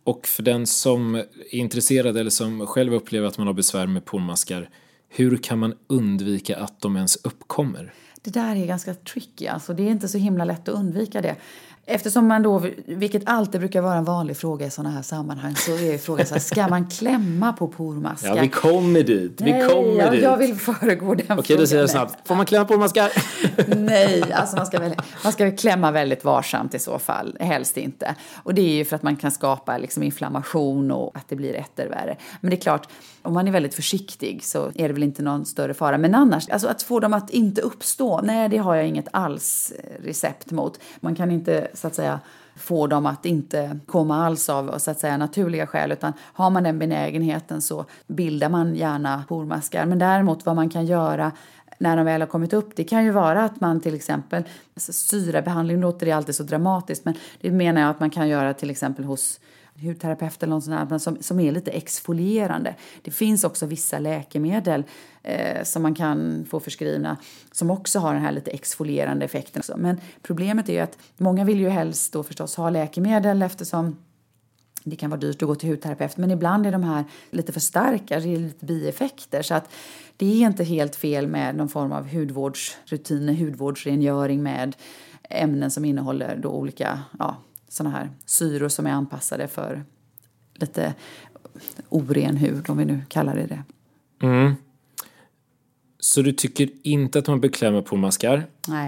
Och för den som är intresserad eller som själv upplever att man har besvär med pormaskar, hur kan man undvika att de ens uppkommer? Det där är ganska tricky, alltså det är inte så himla lätt att undvika det. Eftersom man då, vilket alltid brukar vara en vanlig fråga i sådana här sammanhang, så är frågan så här, ska man klämma på pormaskar? Ja, vi kommer dit. Jag vill föregå den frågan. Okej, då säger jag snabbt. Får man klämma på pormaskar? Nej, alltså man ska klämma väldigt varsamt i så fall. Helst inte. Och det är ju för att man kan skapa liksom inflammation och att det blir värre. Men det är klart, om man är väldigt försiktig så är det väl inte någon större fara. Men annars, alltså att få dem att inte uppstå, nej, det har jag inget alls recept mot. Man kan inte så att säga få dem att inte komma alls av så att säga naturliga skäl, utan har man den benägenheten så bildar man gärna pormaskar. Men däremot vad man kan göra när de väl har kommit upp, det kan ju vara att man till exempel, alltså syrabehandling låter det alltid så dramatiskt, men det menar jag att man kan göra till exempel hos hudterapeut eller något sånt där, som är lite exfolierande. Det finns också vissa läkemedel som man kan få förskrivna som också har den här lite exfolierande effekten. Men problemet är ju att många vill ju helst då förstås ha läkemedel eftersom det kan vara dyrt att gå till hudterapeut. Men ibland är de här lite för starka, det är lite bieffekter. Så att det är inte helt fel med någon form av hudvårdsrutiner, hudvårdsrengöring med ämnen som innehåller då olika sådana här syror som är anpassade för lite oren hud, om vi nu kallar det. Mm. Så du tycker inte att man bör klämma pormaskar?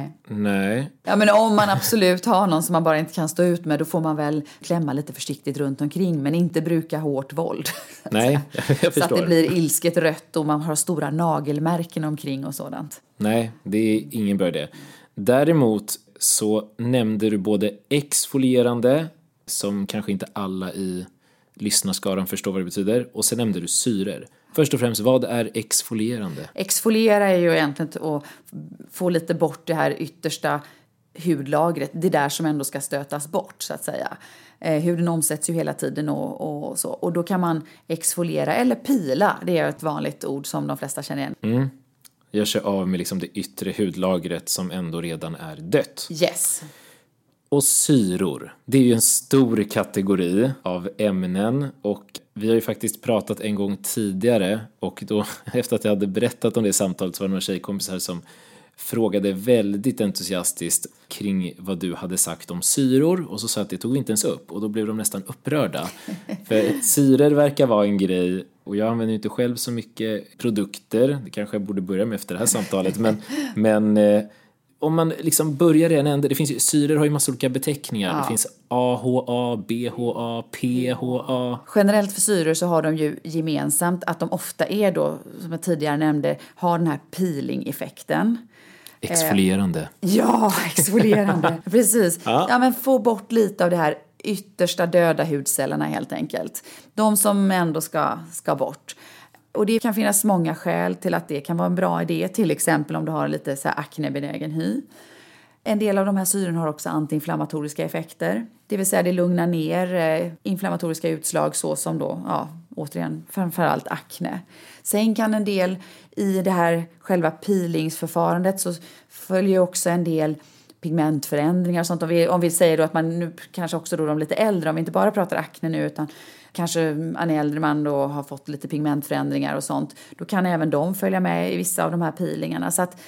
Nej. Ja, men om man absolut har någon som man bara inte kan stå ut med, då får man väl klämma lite försiktigt runt omkring, men inte bruka hårt våld. Nej, jag förstår. Så att det blir ilsket rött och man har stora nagelmärken omkring och sådant. Nej, det är ingen bra idé. Däremot så nämnde du både exfolierande, som kanske inte alla i lyssnarskaran förstår vad det betyder, och sen nämnde du syror. Först och främst, vad är exfolierande? Exfoliera är ju egentligen att få lite bort det här yttersta hudlagret. Det där som ändå ska stötas bort, så att säga. Huden omsätts ju hela tiden och så. Och då kan man exfoliera eller pila. Det är ett vanligt ord som de flesta känner igen. Mm. Gör sig av med liksom det yttre hudlagret som ändå redan är dött. Yes. Och syror, det är ju en stor kategori av ämnen, och vi har ju faktiskt pratat en gång tidigare, och då efter att jag hade berättat om det samtalet så var det några tjejkompisar som frågade väldigt entusiastiskt kring vad du hade sagt om syror, och så sa att det tog inte ens upp, och då blev de nästan upprörda. För syror verkar vara en grej, och jag använder ju inte själv så mycket produkter, det kanske jag borde börja med efter det här samtalet, men om man liksom börjar i en ände, det finns ju, syror har ju massa olika beteckningar. Ja. Det finns AHA, BHA, PHA. Generellt för syror så har de ju gemensamt att de ofta är då, som jag tidigare nämnde, har den här peeling-effekten. Exfolierande. Ja, exfolierande. Precis. Ja, men få bort lite av det här yttersta döda hudcellerna helt enkelt. De som ändå ska bort. Och det kan finnas många skäl till att det kan vara en bra idé. Till exempel om du har lite så här aknebenägen hy. En del av de här syrorna har också antiinflammatoriska effekter. Det vill säga det lugnar ner inflammatoriska utslag så som då, återigen, framförallt akne. Sen kan en del i det här själva peelingsförfarandet så följer också en del pigmentförändringar och sånt. Om vi säger då att man nu kanske också då de lite äldre, om vi inte bara pratar akne nu utan kanske en äldre man då har fått lite pigmentförändringar och sånt, då kan även de följa med i vissa av de här peelingarna. Så att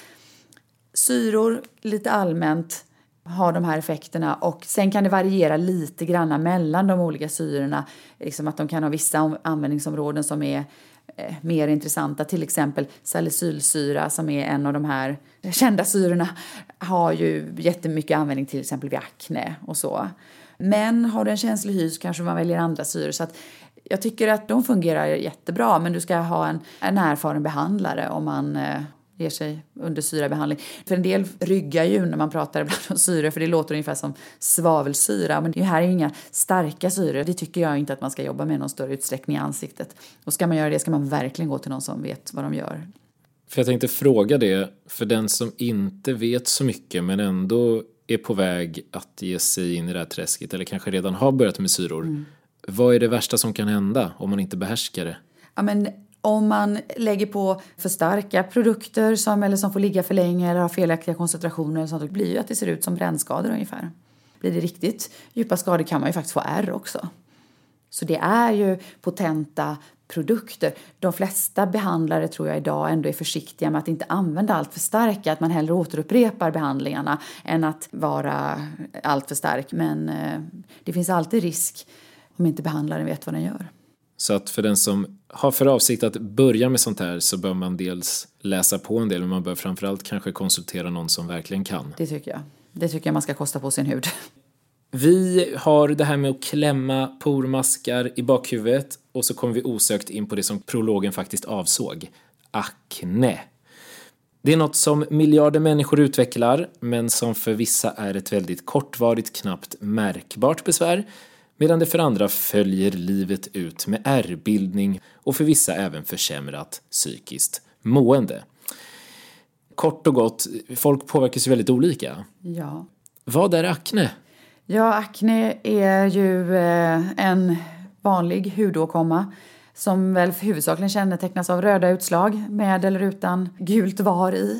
syror lite allmänt har de här effekterna, och sen kan det variera lite grann mellan de olika syrorna. Liksom att de kan ha vissa användningsområden som är mer intressanta. Till exempel salicylsyra som är en av de här kända syrorna har ju jättemycket användning till exempel vid akne och så. Men har du en känslig hy så kanske man väljer andra syror. Så att jag tycker att de fungerar jättebra, men du ska ha en erfaren behandlare om man ger sig under syrabehandling. För en del ryggar ju när man pratar ibland om syror, för det låter ungefär som svavelsyra. Men det här är ju inga starka syror. Det tycker jag inte att man ska jobba med i någon större utsträckning i ansiktet. Och ska man göra det ska man verkligen gå till någon som vet vad de gör. För jag tänkte fråga det, för den som inte vet så mycket men ändå är på väg att ge sig in i det här träsket, eller kanske redan har börjat med syror. Mm. Vad är det värsta som kan hända om man inte behärskar det? Ja, men om man lägger på för starka produkter som får ligga för länge eller har felaktiga koncentrationer eller sånt, det blir ju att det ser ut som brännskador ungefär. Blir det riktigt djupa skador kan man ju faktiskt få ärr också. Så det är ju potenta produkter. De flesta behandlare tror jag idag ändå är försiktiga med att inte använda allt för starka. Att man hellre återupprepar behandlingarna än att vara allt för stark. Men det finns alltid risk om inte behandlaren vet vad den gör. Så att för den som har för avsikt att börja med sånt här så bör man dels läsa på en del, men man bör framförallt kanske konsultera någon som verkligen kan. Det tycker jag. Det tycker jag man ska kosta på sin hud. Vi har det här med att klämma pormaskar i bakhuvudet och så kommer vi osökt in på det som prologen faktiskt avsåg. Akne. Det är något som miljarder människor utvecklar, men som för vissa är ett väldigt kortvarigt, knappt märkbart besvär, medan det för andra följer livet ut med ärrbildning och för vissa även försämrat psykiskt mående. Kort och gott, folk påverkas ju väldigt olika. Ja. Vad är akne? Ja, akne är ju en vanlig hudåkomma som väl huvudsakligen kännetecknas av röda utslag med eller utan gult var i.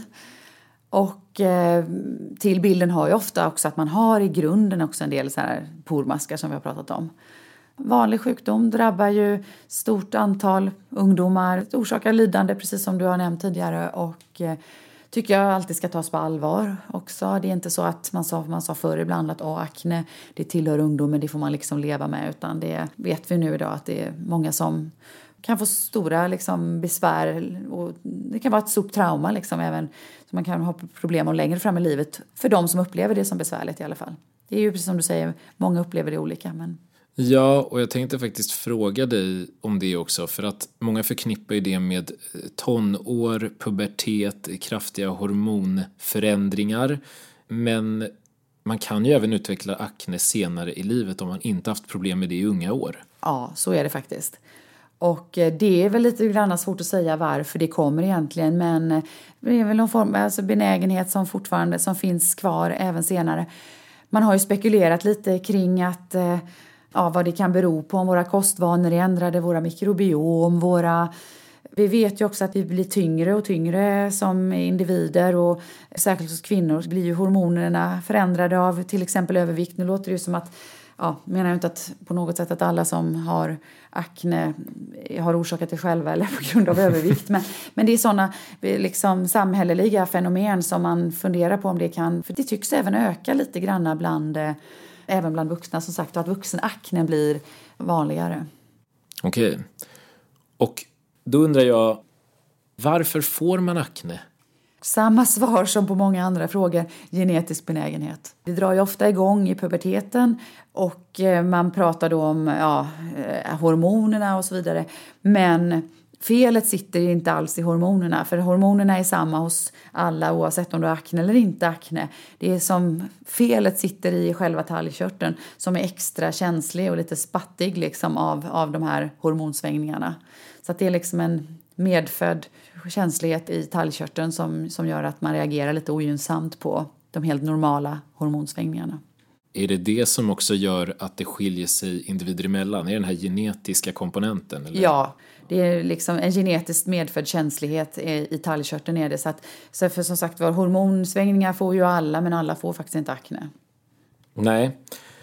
Och till bilden har ju ofta också att man har i grunden också en del så här pormaskar som vi har pratat om. Vanlig sjukdom drabbar ju stort antal ungdomar, orsakar lidande precis som du har nämnt tidigare och tycker jag alltid ska tas på allvar också. Det är inte så att man sa förr ibland att akne, det tillhör ungdomen, det får man liksom leva med. Utan det vet vi nu idag att det är många som kan få stora liksom besvär. Och det kan vara ett stort trauma liksom, även så man kan ha problem om längre fram i livet. För de som upplever det som besvärligt i alla fall. Det är ju precis som du säger, många upplever det olika. Men... Ja, och jag tänkte faktiskt fråga dig om det också. För att många förknippar ju det med tonår, pubertet, kraftiga hormonförändringar. Men man kan ju även utveckla akne senare i livet om man inte haft problem med det i unga år. Ja, så är det faktiskt. Och det är väl lite grann svårt att säga varför det kommer egentligen. Men det är väl någon form av benägenhet som fortfarande som finns kvar även senare. Man har ju spekulerat lite kring att... vad det kan bero på om våra kostvanor är ändrade, våra mikrobiom, Vi vet ju också att vi blir tyngre och tyngre som individer och särskilt hos kvinnor blir ju hormonerna förändrade av till exempel övervikt. Nu låter det ju som att, menar jag inte att på något sätt att alla som har akne har orsakat det själva eller på grund av övervikt. Men det är sådana liksom samhälleliga fenomen som man funderar på om det kan, för det tycks även öka lite grann även bland vuxna som sagt, och att vuxenakne blir vanligare. Okej. Och då undrar jag, varför får man akne? Samma svar som på många andra frågor, genetisk benägenhet. Det drar ju ofta igång i puberteten och man pratar då om hormonerna och så vidare. Men felet sitter inte alls i hormonerna, för hormonerna är samma hos alla oavsett om du har akne eller inte akne. Det är som felet sitter i själva talgkörteln som är extra känslig och lite spattig liksom av de här hormonsvängningarna. Så att det är liksom en medfödd känslighet i talgkörteln som gör att man reagerar lite ogynnsamt på de helt normala hormonsvängningarna. Är det som också gör att det skiljer sig individer emellan? Är den här genetiska komponenten? Eller? Ja, det är liksom en genetiskt medfödd känslighet i talgkörteln är det. Så för som sagt var, hormonsvängningar får ju alla, men alla får faktiskt inte akne. Nej.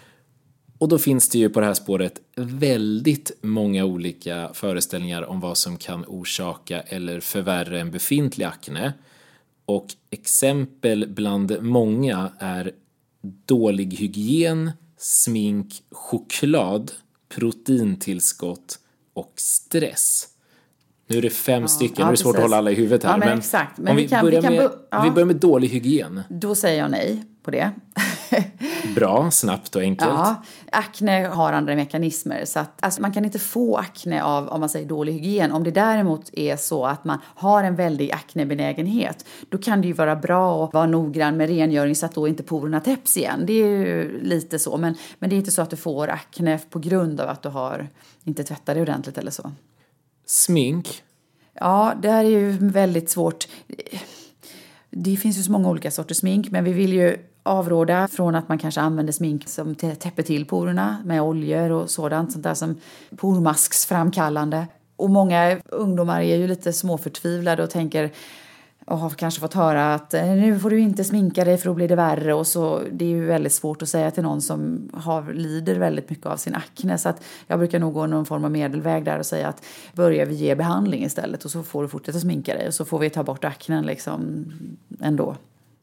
Och då finns det ju på det här spåret väldigt många olika föreställningar om vad som kan orsaka eller förvärra en befintlig akne. Och exempel bland många är dålig hygien, smink, choklad, proteintillskott och stress. Nu är det 5 stycken, nu är det svårt att hålla alla i huvudet här. Ja, men exakt. Men om vi börjar med dålig hygien. Då säger jag nej på det. Bra, snabbt och enkelt. Ja, akne har andra mekanismer. Så att, alltså, man kan inte få akne av, om man säger dålig hygien. Om det däremot är så att man har en väldig aknebenägenhet, då kan det ju vara bra att vara noggrann med rengöring så att då inte porerna täpps igen. Det är ju lite så. Men det är inte så att du får akne på grund av att du har inte tvättat det ordentligt eller så. Smink? Ja, det här är ju väldigt svårt. Det finns ju så många olika sorters smink, men vi vill ju avråda från att man kanske använder smink som täpper till porerna med oljor och sånt där som pormasksframkallande. Och många ungdomar är ju lite småförtvivlade och tänker och har kanske fått höra att nu får du inte sminka dig för då blir det värre. Och så, det är ju väldigt svårt att säga till någon som lider väldigt mycket av sin akne. Så att jag brukar nog gå någon form av medelväg där och säga att börjar vi ge behandling istället och så får du fortsätta sminka dig. Och så får vi ta bort aknen liksom ändå.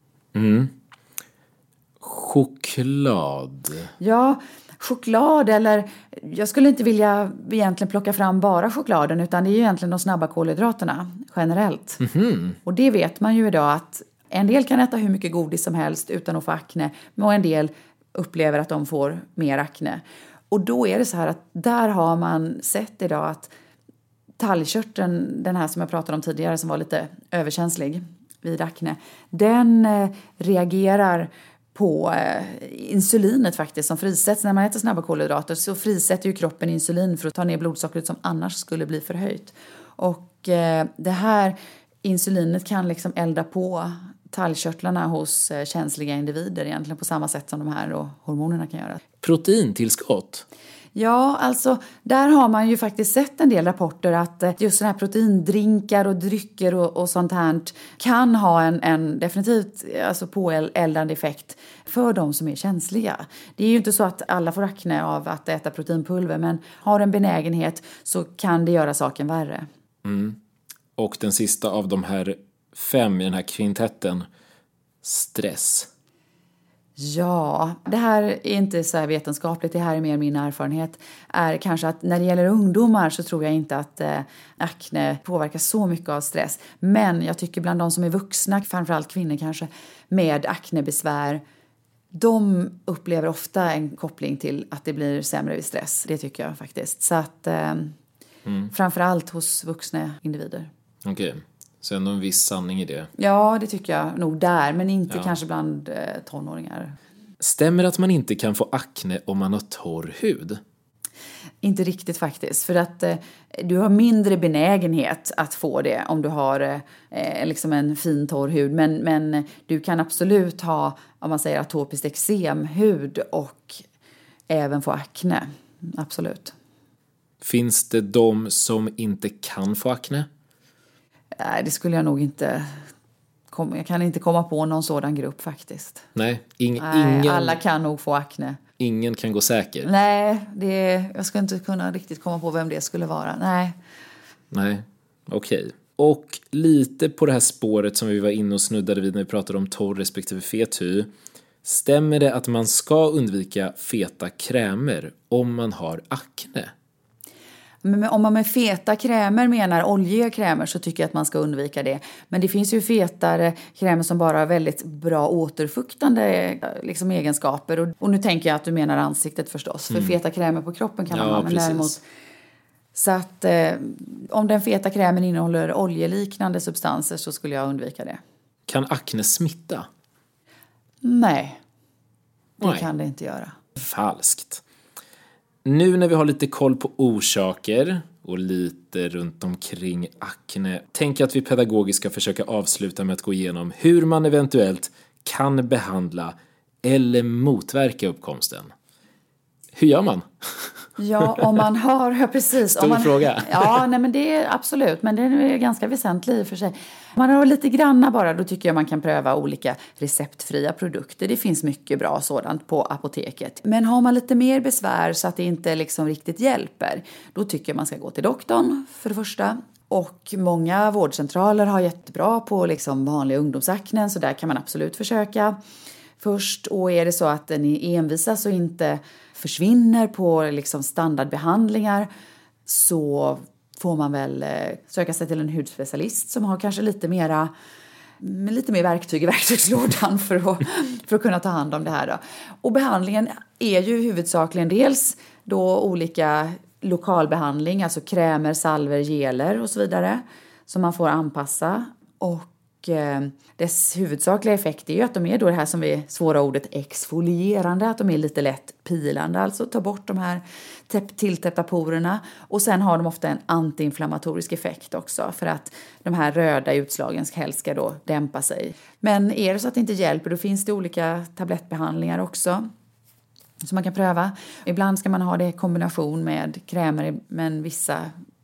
Choklad. Ja, choklad eller jag skulle inte vilja egentligen plocka fram bara chokladen utan det är ju egentligen de snabba kolhydraterna generellt. Och det vet man ju idag att en del kan äta hur mycket godis som helst utan att få akne och en del upplever att de får mer akne. Och då är det så här att där har man sett idag att talgkörteln, den här som jag pratade om tidigare som var lite överkänslig vid akne, den reagerar på insulinet faktiskt som frisätts. När man äter snabba kolhydrater så frisätter ju kroppen insulin för att ta ner blodsockret som annars skulle bli förhöjt. Och det här insulinet kan liksom elda på talgkörtlarna hos känsliga individer egentligen på samma sätt som de här hormonerna kan göra. Proteintillskott? Ja, alltså där har man ju faktiskt sett en del rapporter att just sådana här proteindrinkar och drycker och sånt här kan ha en definitivt alltså påeldande effekt för de som är känsliga. Det är ju inte så att alla får akne av att äta proteinpulver, men har en benägenhet så kan det göra saken värre. Och den sista av de här 5 i den här kvintetten, stress. Ja, det här är inte så här vetenskapligt, det här är mer min erfarenhet, är kanske att när det gäller ungdomar så tror jag inte att akne påverkar så mycket av stress. Men jag tycker bland de som är vuxna, framförallt kvinnor kanske, med aknebesvär, de upplever ofta en koppling till att det blir sämre vid stress. Det tycker jag faktiskt. Så att framförallt hos vuxna individer. Okej. Så ändå en viss sanning i det. Ja, det tycker jag nog där, men inte kanske bland tonåringar. Stämmer att man inte kan få akne om man har torr hud? Inte riktigt faktiskt, för att du har mindre benägenhet att få det om du har liksom en fin torr hud. Men du kan absolut ha, om man säger atopiskt eksemhud och även få akne. Absolut. Finns det de som inte kan få akne? Nej, det skulle jag nog inte. Jag kan inte komma på någon sådan grupp faktiskt. Nej, ingen. Alla kan nog få akne. Ingen kan gå säker. Nej, jag skulle inte kunna riktigt komma på vem det skulle vara. Nej, okej. Och lite på det här spåret som vi var inne och snuddade vid när vi pratade om torr respektive fet hy. Stämmer det att man ska undvika feta krämer om man har akne? Men om man med feta krämer menar oljiga krämer så tycker jag att man ska undvika det. Men det finns ju fetare krämer som bara har väldigt bra återfuktande liksom, egenskaper. Och nu tänker jag att du menar ansiktet förstås. För feta krämer på kroppen kan man ha. Men däremot, så att om den feta krämen innehåller oljeliknande substanser så skulle jag undvika det. Kan akne smitta? Nej, det kan det inte göra. Falskt. Nu när vi har lite koll på orsaker och lite runt omkring akne, tänker jag att vi pedagogiskt ska försöka avsluta med att gå igenom hur man eventuellt kan behandla eller motverka uppkomsten. Hur gör man? Ja, om man har, precis. Stor fråga. Ja, nej men det är absolut, men det är ganska väsentlig i och för sig. Om man har lite granna bara, då tycker jag man kan pröva olika receptfria produkter. Det finns mycket bra sådant på apoteket. Men har man lite mer besvär så att det inte liksom riktigt hjälper, då tycker jag man ska gå till doktorn för det första. Och många vårdcentraler har jättebra på liksom vanliga ungdomsaknen, så där kan man absolut försöka först. Och är det så att ni envisas och inte försvinner på liksom standardbehandlingar, så får man väl söka sig till en hudspecialist som har kanske lite mer verktyg i verktygslådan för att kunna ta hand om det här då. Och behandlingen är ju huvudsakligen dels då olika lokalbehandling, alltså krämer, salver, geler och så vidare, som man får anpassa. Och dess huvudsakliga effekt är ju att de är då det här som är svåra ordet exfolierande, att de är lite lätt pilande, alltså ta bort de här tilltäppta porerna. Och sen har de ofta en antiinflammatorisk effekt också, för att de här röda utslagen helst ska då dämpa sig. Men är det så att det inte hjälper, då finns det olika tablettbehandlingar också som man kan pröva. Ibland ska man ha det i kombination med krämer, men vissa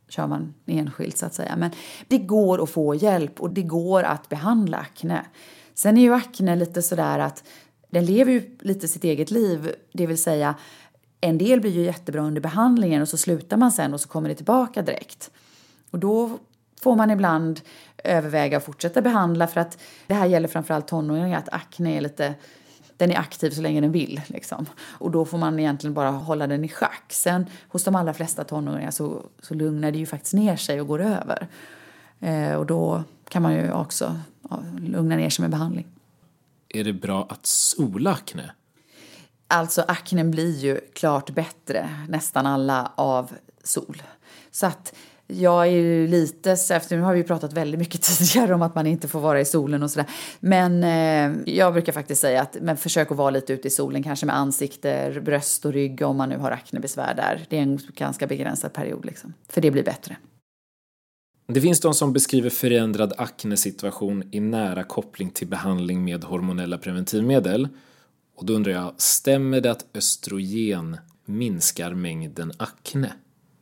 kör man enskilt så att säga. Men det går att få hjälp och det går att behandla akne. Sen är ju akne lite sådär att den lever ju lite sitt eget liv. Det vill säga en del blir ju jättebra under behandlingen och så slutar man sen och så kommer det tillbaka direkt. Och då får man ibland överväga att fortsätta behandla för att det här gäller framförallt tonåringar att akne är lite... Den är aktiv så länge den vill. Liksom. Och då får man egentligen bara hålla den i schack. Sen hos de allra flesta tonåringar så lugnar det ju faktiskt ner sig och går över. Och då kan man ju också lugna ner sig med behandling. Är det bra att sola akne? Alltså aknen blir ju klart bättre nästan alla av sol. Så att jag är ju lite, efter nu har vi pratat väldigt mycket tidigare om att man inte får vara i solen och sådär. Men jag brukar faktiskt säga att försök att vara lite ute i solen, kanske med ansikte, bröst och rygg om man nu har aknebesvär där. Det är en ganska begränsad period liksom, för det blir bättre. Det finns de som beskriver förändrad aknesituation i nära koppling till behandling med hormonella preventivmedel. Och då undrar jag, stämmer det att östrogen minskar mängden akne?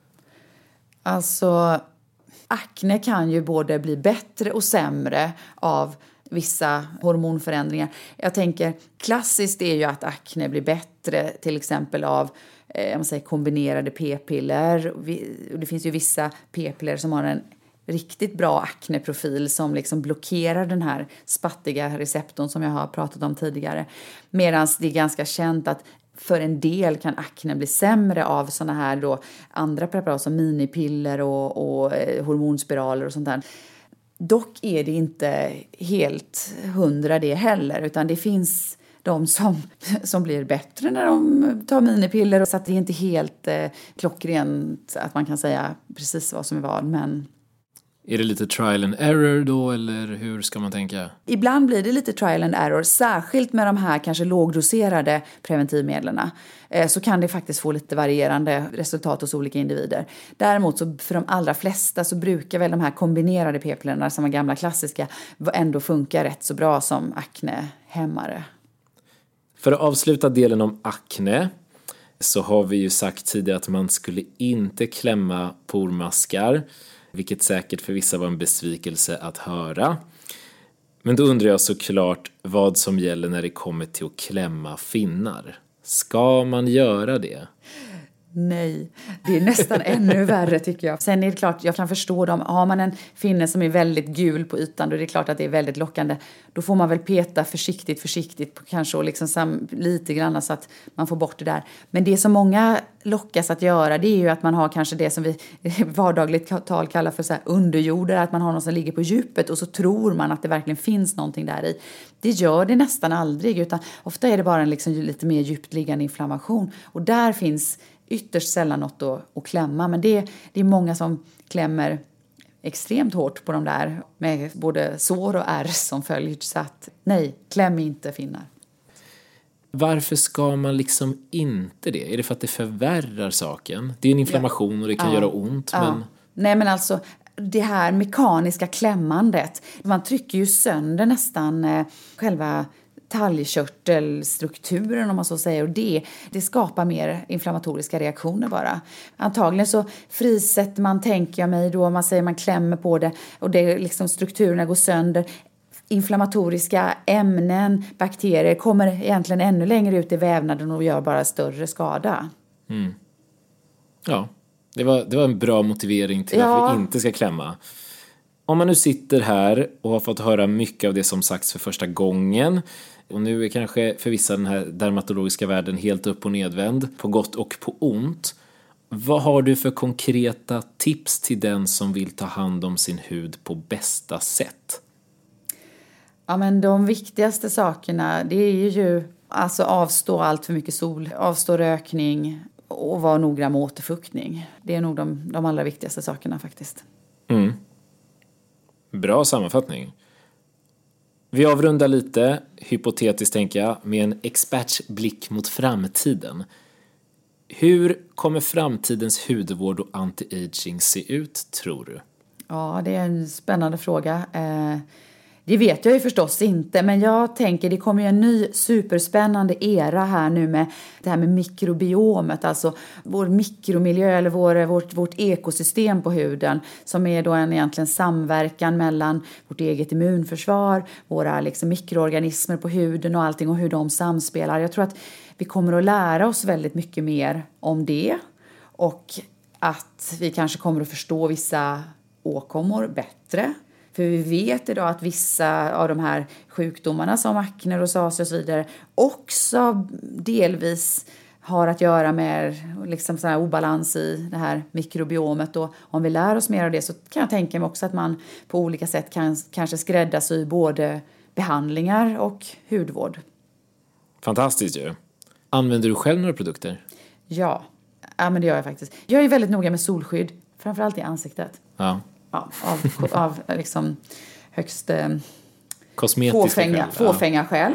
Alltså, akne kan ju både bli bättre och sämre av vissa hormonförändringar. Jag tänker, klassiskt är ju att akne blir bättre till exempel av kombinerade p-piller. Det finns ju vissa p-piller som har en riktigt bra akneprofil som liksom blockerar den här spattiga receptorn som jag har pratat om tidigare. Medan det är ganska känt att för en del kan akne bli sämre av såna här då andra preparat som minipiller och hormonspiraler och sånt där. Dock är det inte helt 100 det heller, utan det finns de som blir bättre när de tar minipiller. Så att det är inte helt klockrent att man kan säga precis vad som är vad, men... Är det lite trial and error då, eller hur ska man tänka? Ibland blir det lite trial and error, särskilt med de här kanske lågdoserade preventivmedlen. Så kan det faktiskt få lite varierande resultat hos olika individer. Däremot så för de allra flesta så brukar väl de här kombinerade p-pillerna som är gamla klassiska ändå funka rätt så bra som aknehämmare. För att avsluta delen om akne så har vi ju sagt tidigare att man skulle inte klämma pormaskar. Vilket säkert för vissa var en besvikelse att höra. Men då undrar jag såklart vad som gäller när det kommer till att klämma finnar. Ska man göra det? Nej, det är nästan ännu värre tycker jag. Sen är det klart, jag kan förstå dem. Har man en finne som är väldigt gul på ytan, då är det klart att det är väldigt lockande. Då får man väl peta försiktigt på kanske och liksom lite grann så att man får bort det där. Men det som många lockas att göra, det är ju att man har kanske det som vi vardagligt tal kallar för så här underjorder, att man har någon som ligger på djupet och så tror man att det verkligen finns någonting där i. Det gör det nästan aldrig, utan ofta är det bara en liksom lite mer djupt liggande inflammation. Och där finns ytterst sällan något att klämma, men det är många som klämmer extremt hårt på de där med både sår och ärr som följd, så att nej, kläm inte finnar. Varför ska man liksom inte det? Är det för att det förvärrar saken? Det är en inflammation och det kan göra ont, men... Nej, men alltså det här mekaniska klämmandet, man trycker ju sönder nästan själva talgkörtelstrukturen om man så säger, och det skapar mer inflammatoriska reaktioner bara. Antagligen så frisätter man, tänker jag mig då, om man säger man klämmer på det och det liksom strukturerna går sönder. Inflammatoriska ämnen, bakterier kommer egentligen ännu längre ut i vävnaden och gör bara större skada. Mm. Ja, det var en bra motivering till att vi inte ska klämma. Om man nu sitter här och har fått höra mycket av det som sagts för första gången, och nu är kanske för vissa den här dermatologiska världen helt upp- och nedvänd, på gott och på ont. Vad har du för konkreta tips till den som vill ta hand om sin hud på bästa sätt? Ja, men de viktigaste sakerna, det är ju alltså avstå allt för mycket sol, avstå rökning och vara noggrann med återfuktning. Det är nog de allra viktigaste sakerna faktiskt. Mm. Bra sammanfattning. Vi avrundar lite, hypotetiskt tänker jag, med en expertsblick mot framtiden. Hur kommer framtidens hudvård och anti-aging se ut, tror du? Ja, det är en spännande fråga. Det vet jag ju förstås inte, men jag tänker det kommer ju en ny superspännande era här nu med det här med mikrobiomet, alltså vår mikromiljö eller vårt ekosystem på huden, som är då en egentligen samverkan mellan vårt eget immunförsvar, våra liksom mikroorganismer på huden och allting och hur de samspelar. Jag tror att vi kommer att lära oss väldigt mycket mer om det och att vi kanske kommer att förstå vissa åkommor bättre. För vi vet idag att vissa av de här sjukdomarna som akne, rosacea och så vidare också delvis har att göra med liksom sån här obalans i det här mikrobiomet. Och om vi lär oss mer av det så kan jag tänka mig också att man på olika sätt kan kanske skräddarsy både behandlingar och hudvård. Fantastiskt ju. Använder du själv några produkter? Ja, men det gör jag faktiskt. Jag är väldigt noga med solskydd, framförallt i ansiktet. Ja. Ja, av liksom högst kosmetiska fåfänga skäl.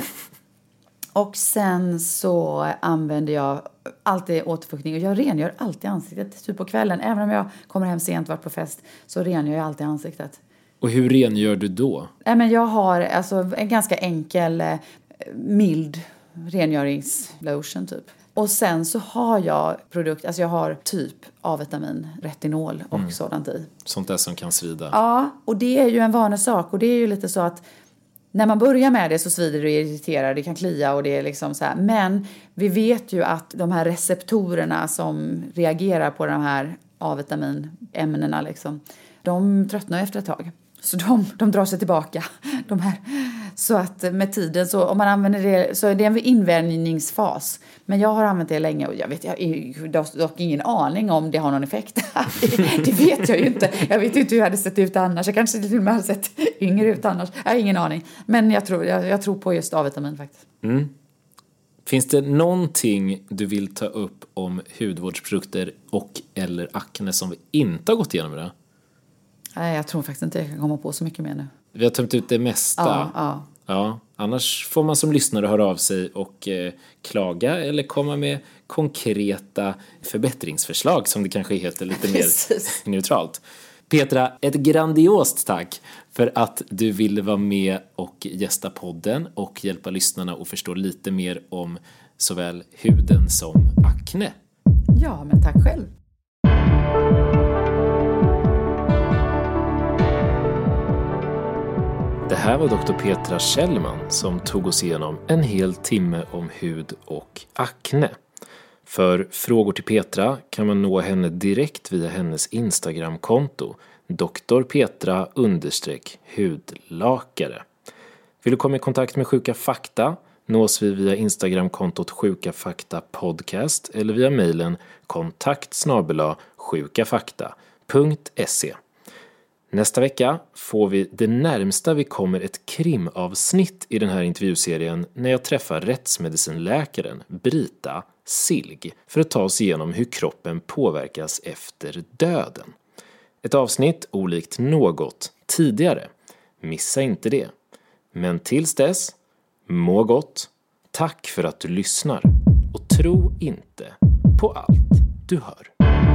Och sen så använder jag alltid återfuktning och jag rengör alltid ansiktet typ på kvällen. Även om jag kommer hem sent, varit på fest, så rengör jag alltid ansiktet. Och hur rengör du då? Men jag har alltså en ganska enkel, mild rengöringslotion typ. Och sen så har jag alltså jag har typ A-vitamin, retinol och sådant i. Sånt där som kan svida. Ja, och det är ju en vanlig sak. Och det är ju lite så att när man börjar med det så svider det och irriterar, det kan klia och det är liksom så här. Men vi vet ju att de här receptorerna som reagerar på de här A-vitaminämnena liksom, de tröttnar efter ett tag. Så de drar sig tillbaka, de här. Så att med tiden, så om man använder det, så är det en invänjningsfas. Men jag har använt det länge och jag har dock ingen aning om det har någon effekt. Det vet jag ju inte. Jag vet inte hur jag hade sett ut annars. Jag kanske till och med hade sett yngre ut annars. Jag har ingen aning. Men jag tror på just A-vitamin faktiskt. Mm. Finns det någonting du vill ta upp om hudvårdsprodukter och eller akne som vi inte har gått igenom idag? Nej, jag tror faktiskt inte jag kan komma på så mycket mer nu. Vi har tömt ut det mesta. Ja. Annars får man som lyssnare höra av sig och klaga eller komma med konkreta förbättringsförslag som det kanske heter lite mer neutralt. Petra, ett grandiost tack för att du ville vara med och gästa podden och hjälpa lyssnarna att förstå lite mer om såväl huden som akne. Ja, men tack själv. Det här var Dr. Petra Kjellman som tog oss igenom en hel timme om hud och akne. För frågor till Petra kan man nå henne direkt via hennes Instagram-konto drpetra_hudlakare. Vill du komma i kontakt med Sjuka Fakta nås vi via Instagram-kontot Sjuka Fakta Podcast eller via mejlen kontakt@sjukafakta.se. Nästa vecka får vi det närmsta vi kommer ett krimavsnitt i den här intervjuserien när jag träffar rättsmedicinläkaren Brita Silg för att ta oss igenom hur kroppen påverkas efter döden. Ett avsnitt olikt något tidigare. Missa inte det. Men tills dess, må gott, tack för att du lyssnar och tro inte på allt du hör.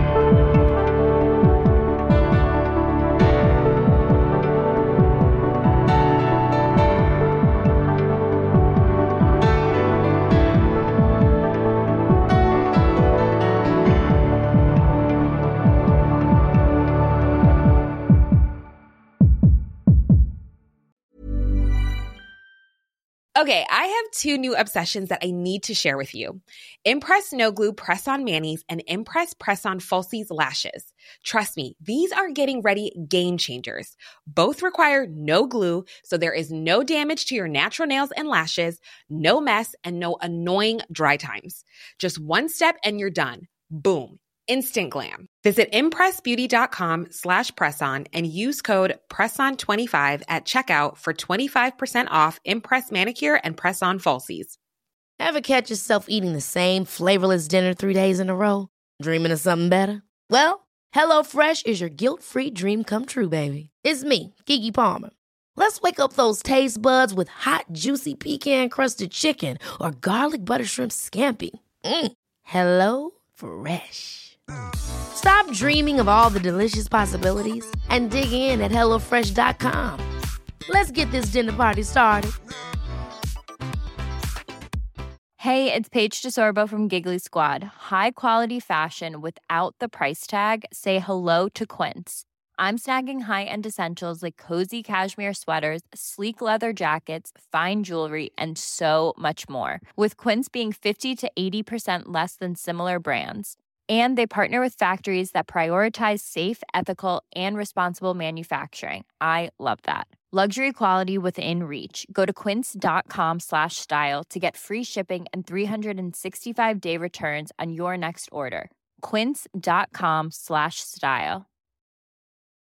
Okay, I have two new obsessions that I need to share with you. Impress No Glue Press-On Manis and Impress Press-On Falsies Lashes. Trust me, these are getting ready game changers. Both require no glue, so there is no damage to your natural nails and lashes, no mess, and no annoying dry times. Just one step and you're done. Boom. Instant glam. Visit impressbeauty.com/presson and use code PRESSON25 at checkout for 25% off Impress Manicure and Press-On Falsies. Ever catch yourself eating the same flavorless dinner 3 days in a row? Dreaming of something better? Well, HelloFresh is your guilt-free dream come true, baby. It's me, Keke Palmer. Let's wake up those taste buds with hot, juicy pecan-crusted chicken or garlic butter shrimp scampi. Hello Fresh. Stop dreaming of all the delicious possibilities and dig in at HelloFresh.com. Let's get this dinner party started. Hey, it's Paige DeSorbo from Giggly Squad. High quality fashion without the price tag. Say hello to Quince. I'm snagging high-end essentials like cozy cashmere sweaters, sleek leather jackets, fine jewelry, and so much more. With Quince being 50 to 80% less than similar brands. And they partner with factories that prioritize safe, ethical, and responsible manufacturing. I love that. Luxury quality within reach. Go to quince.com/style to get free shipping and 365-day returns on your next order. Quince.com/style.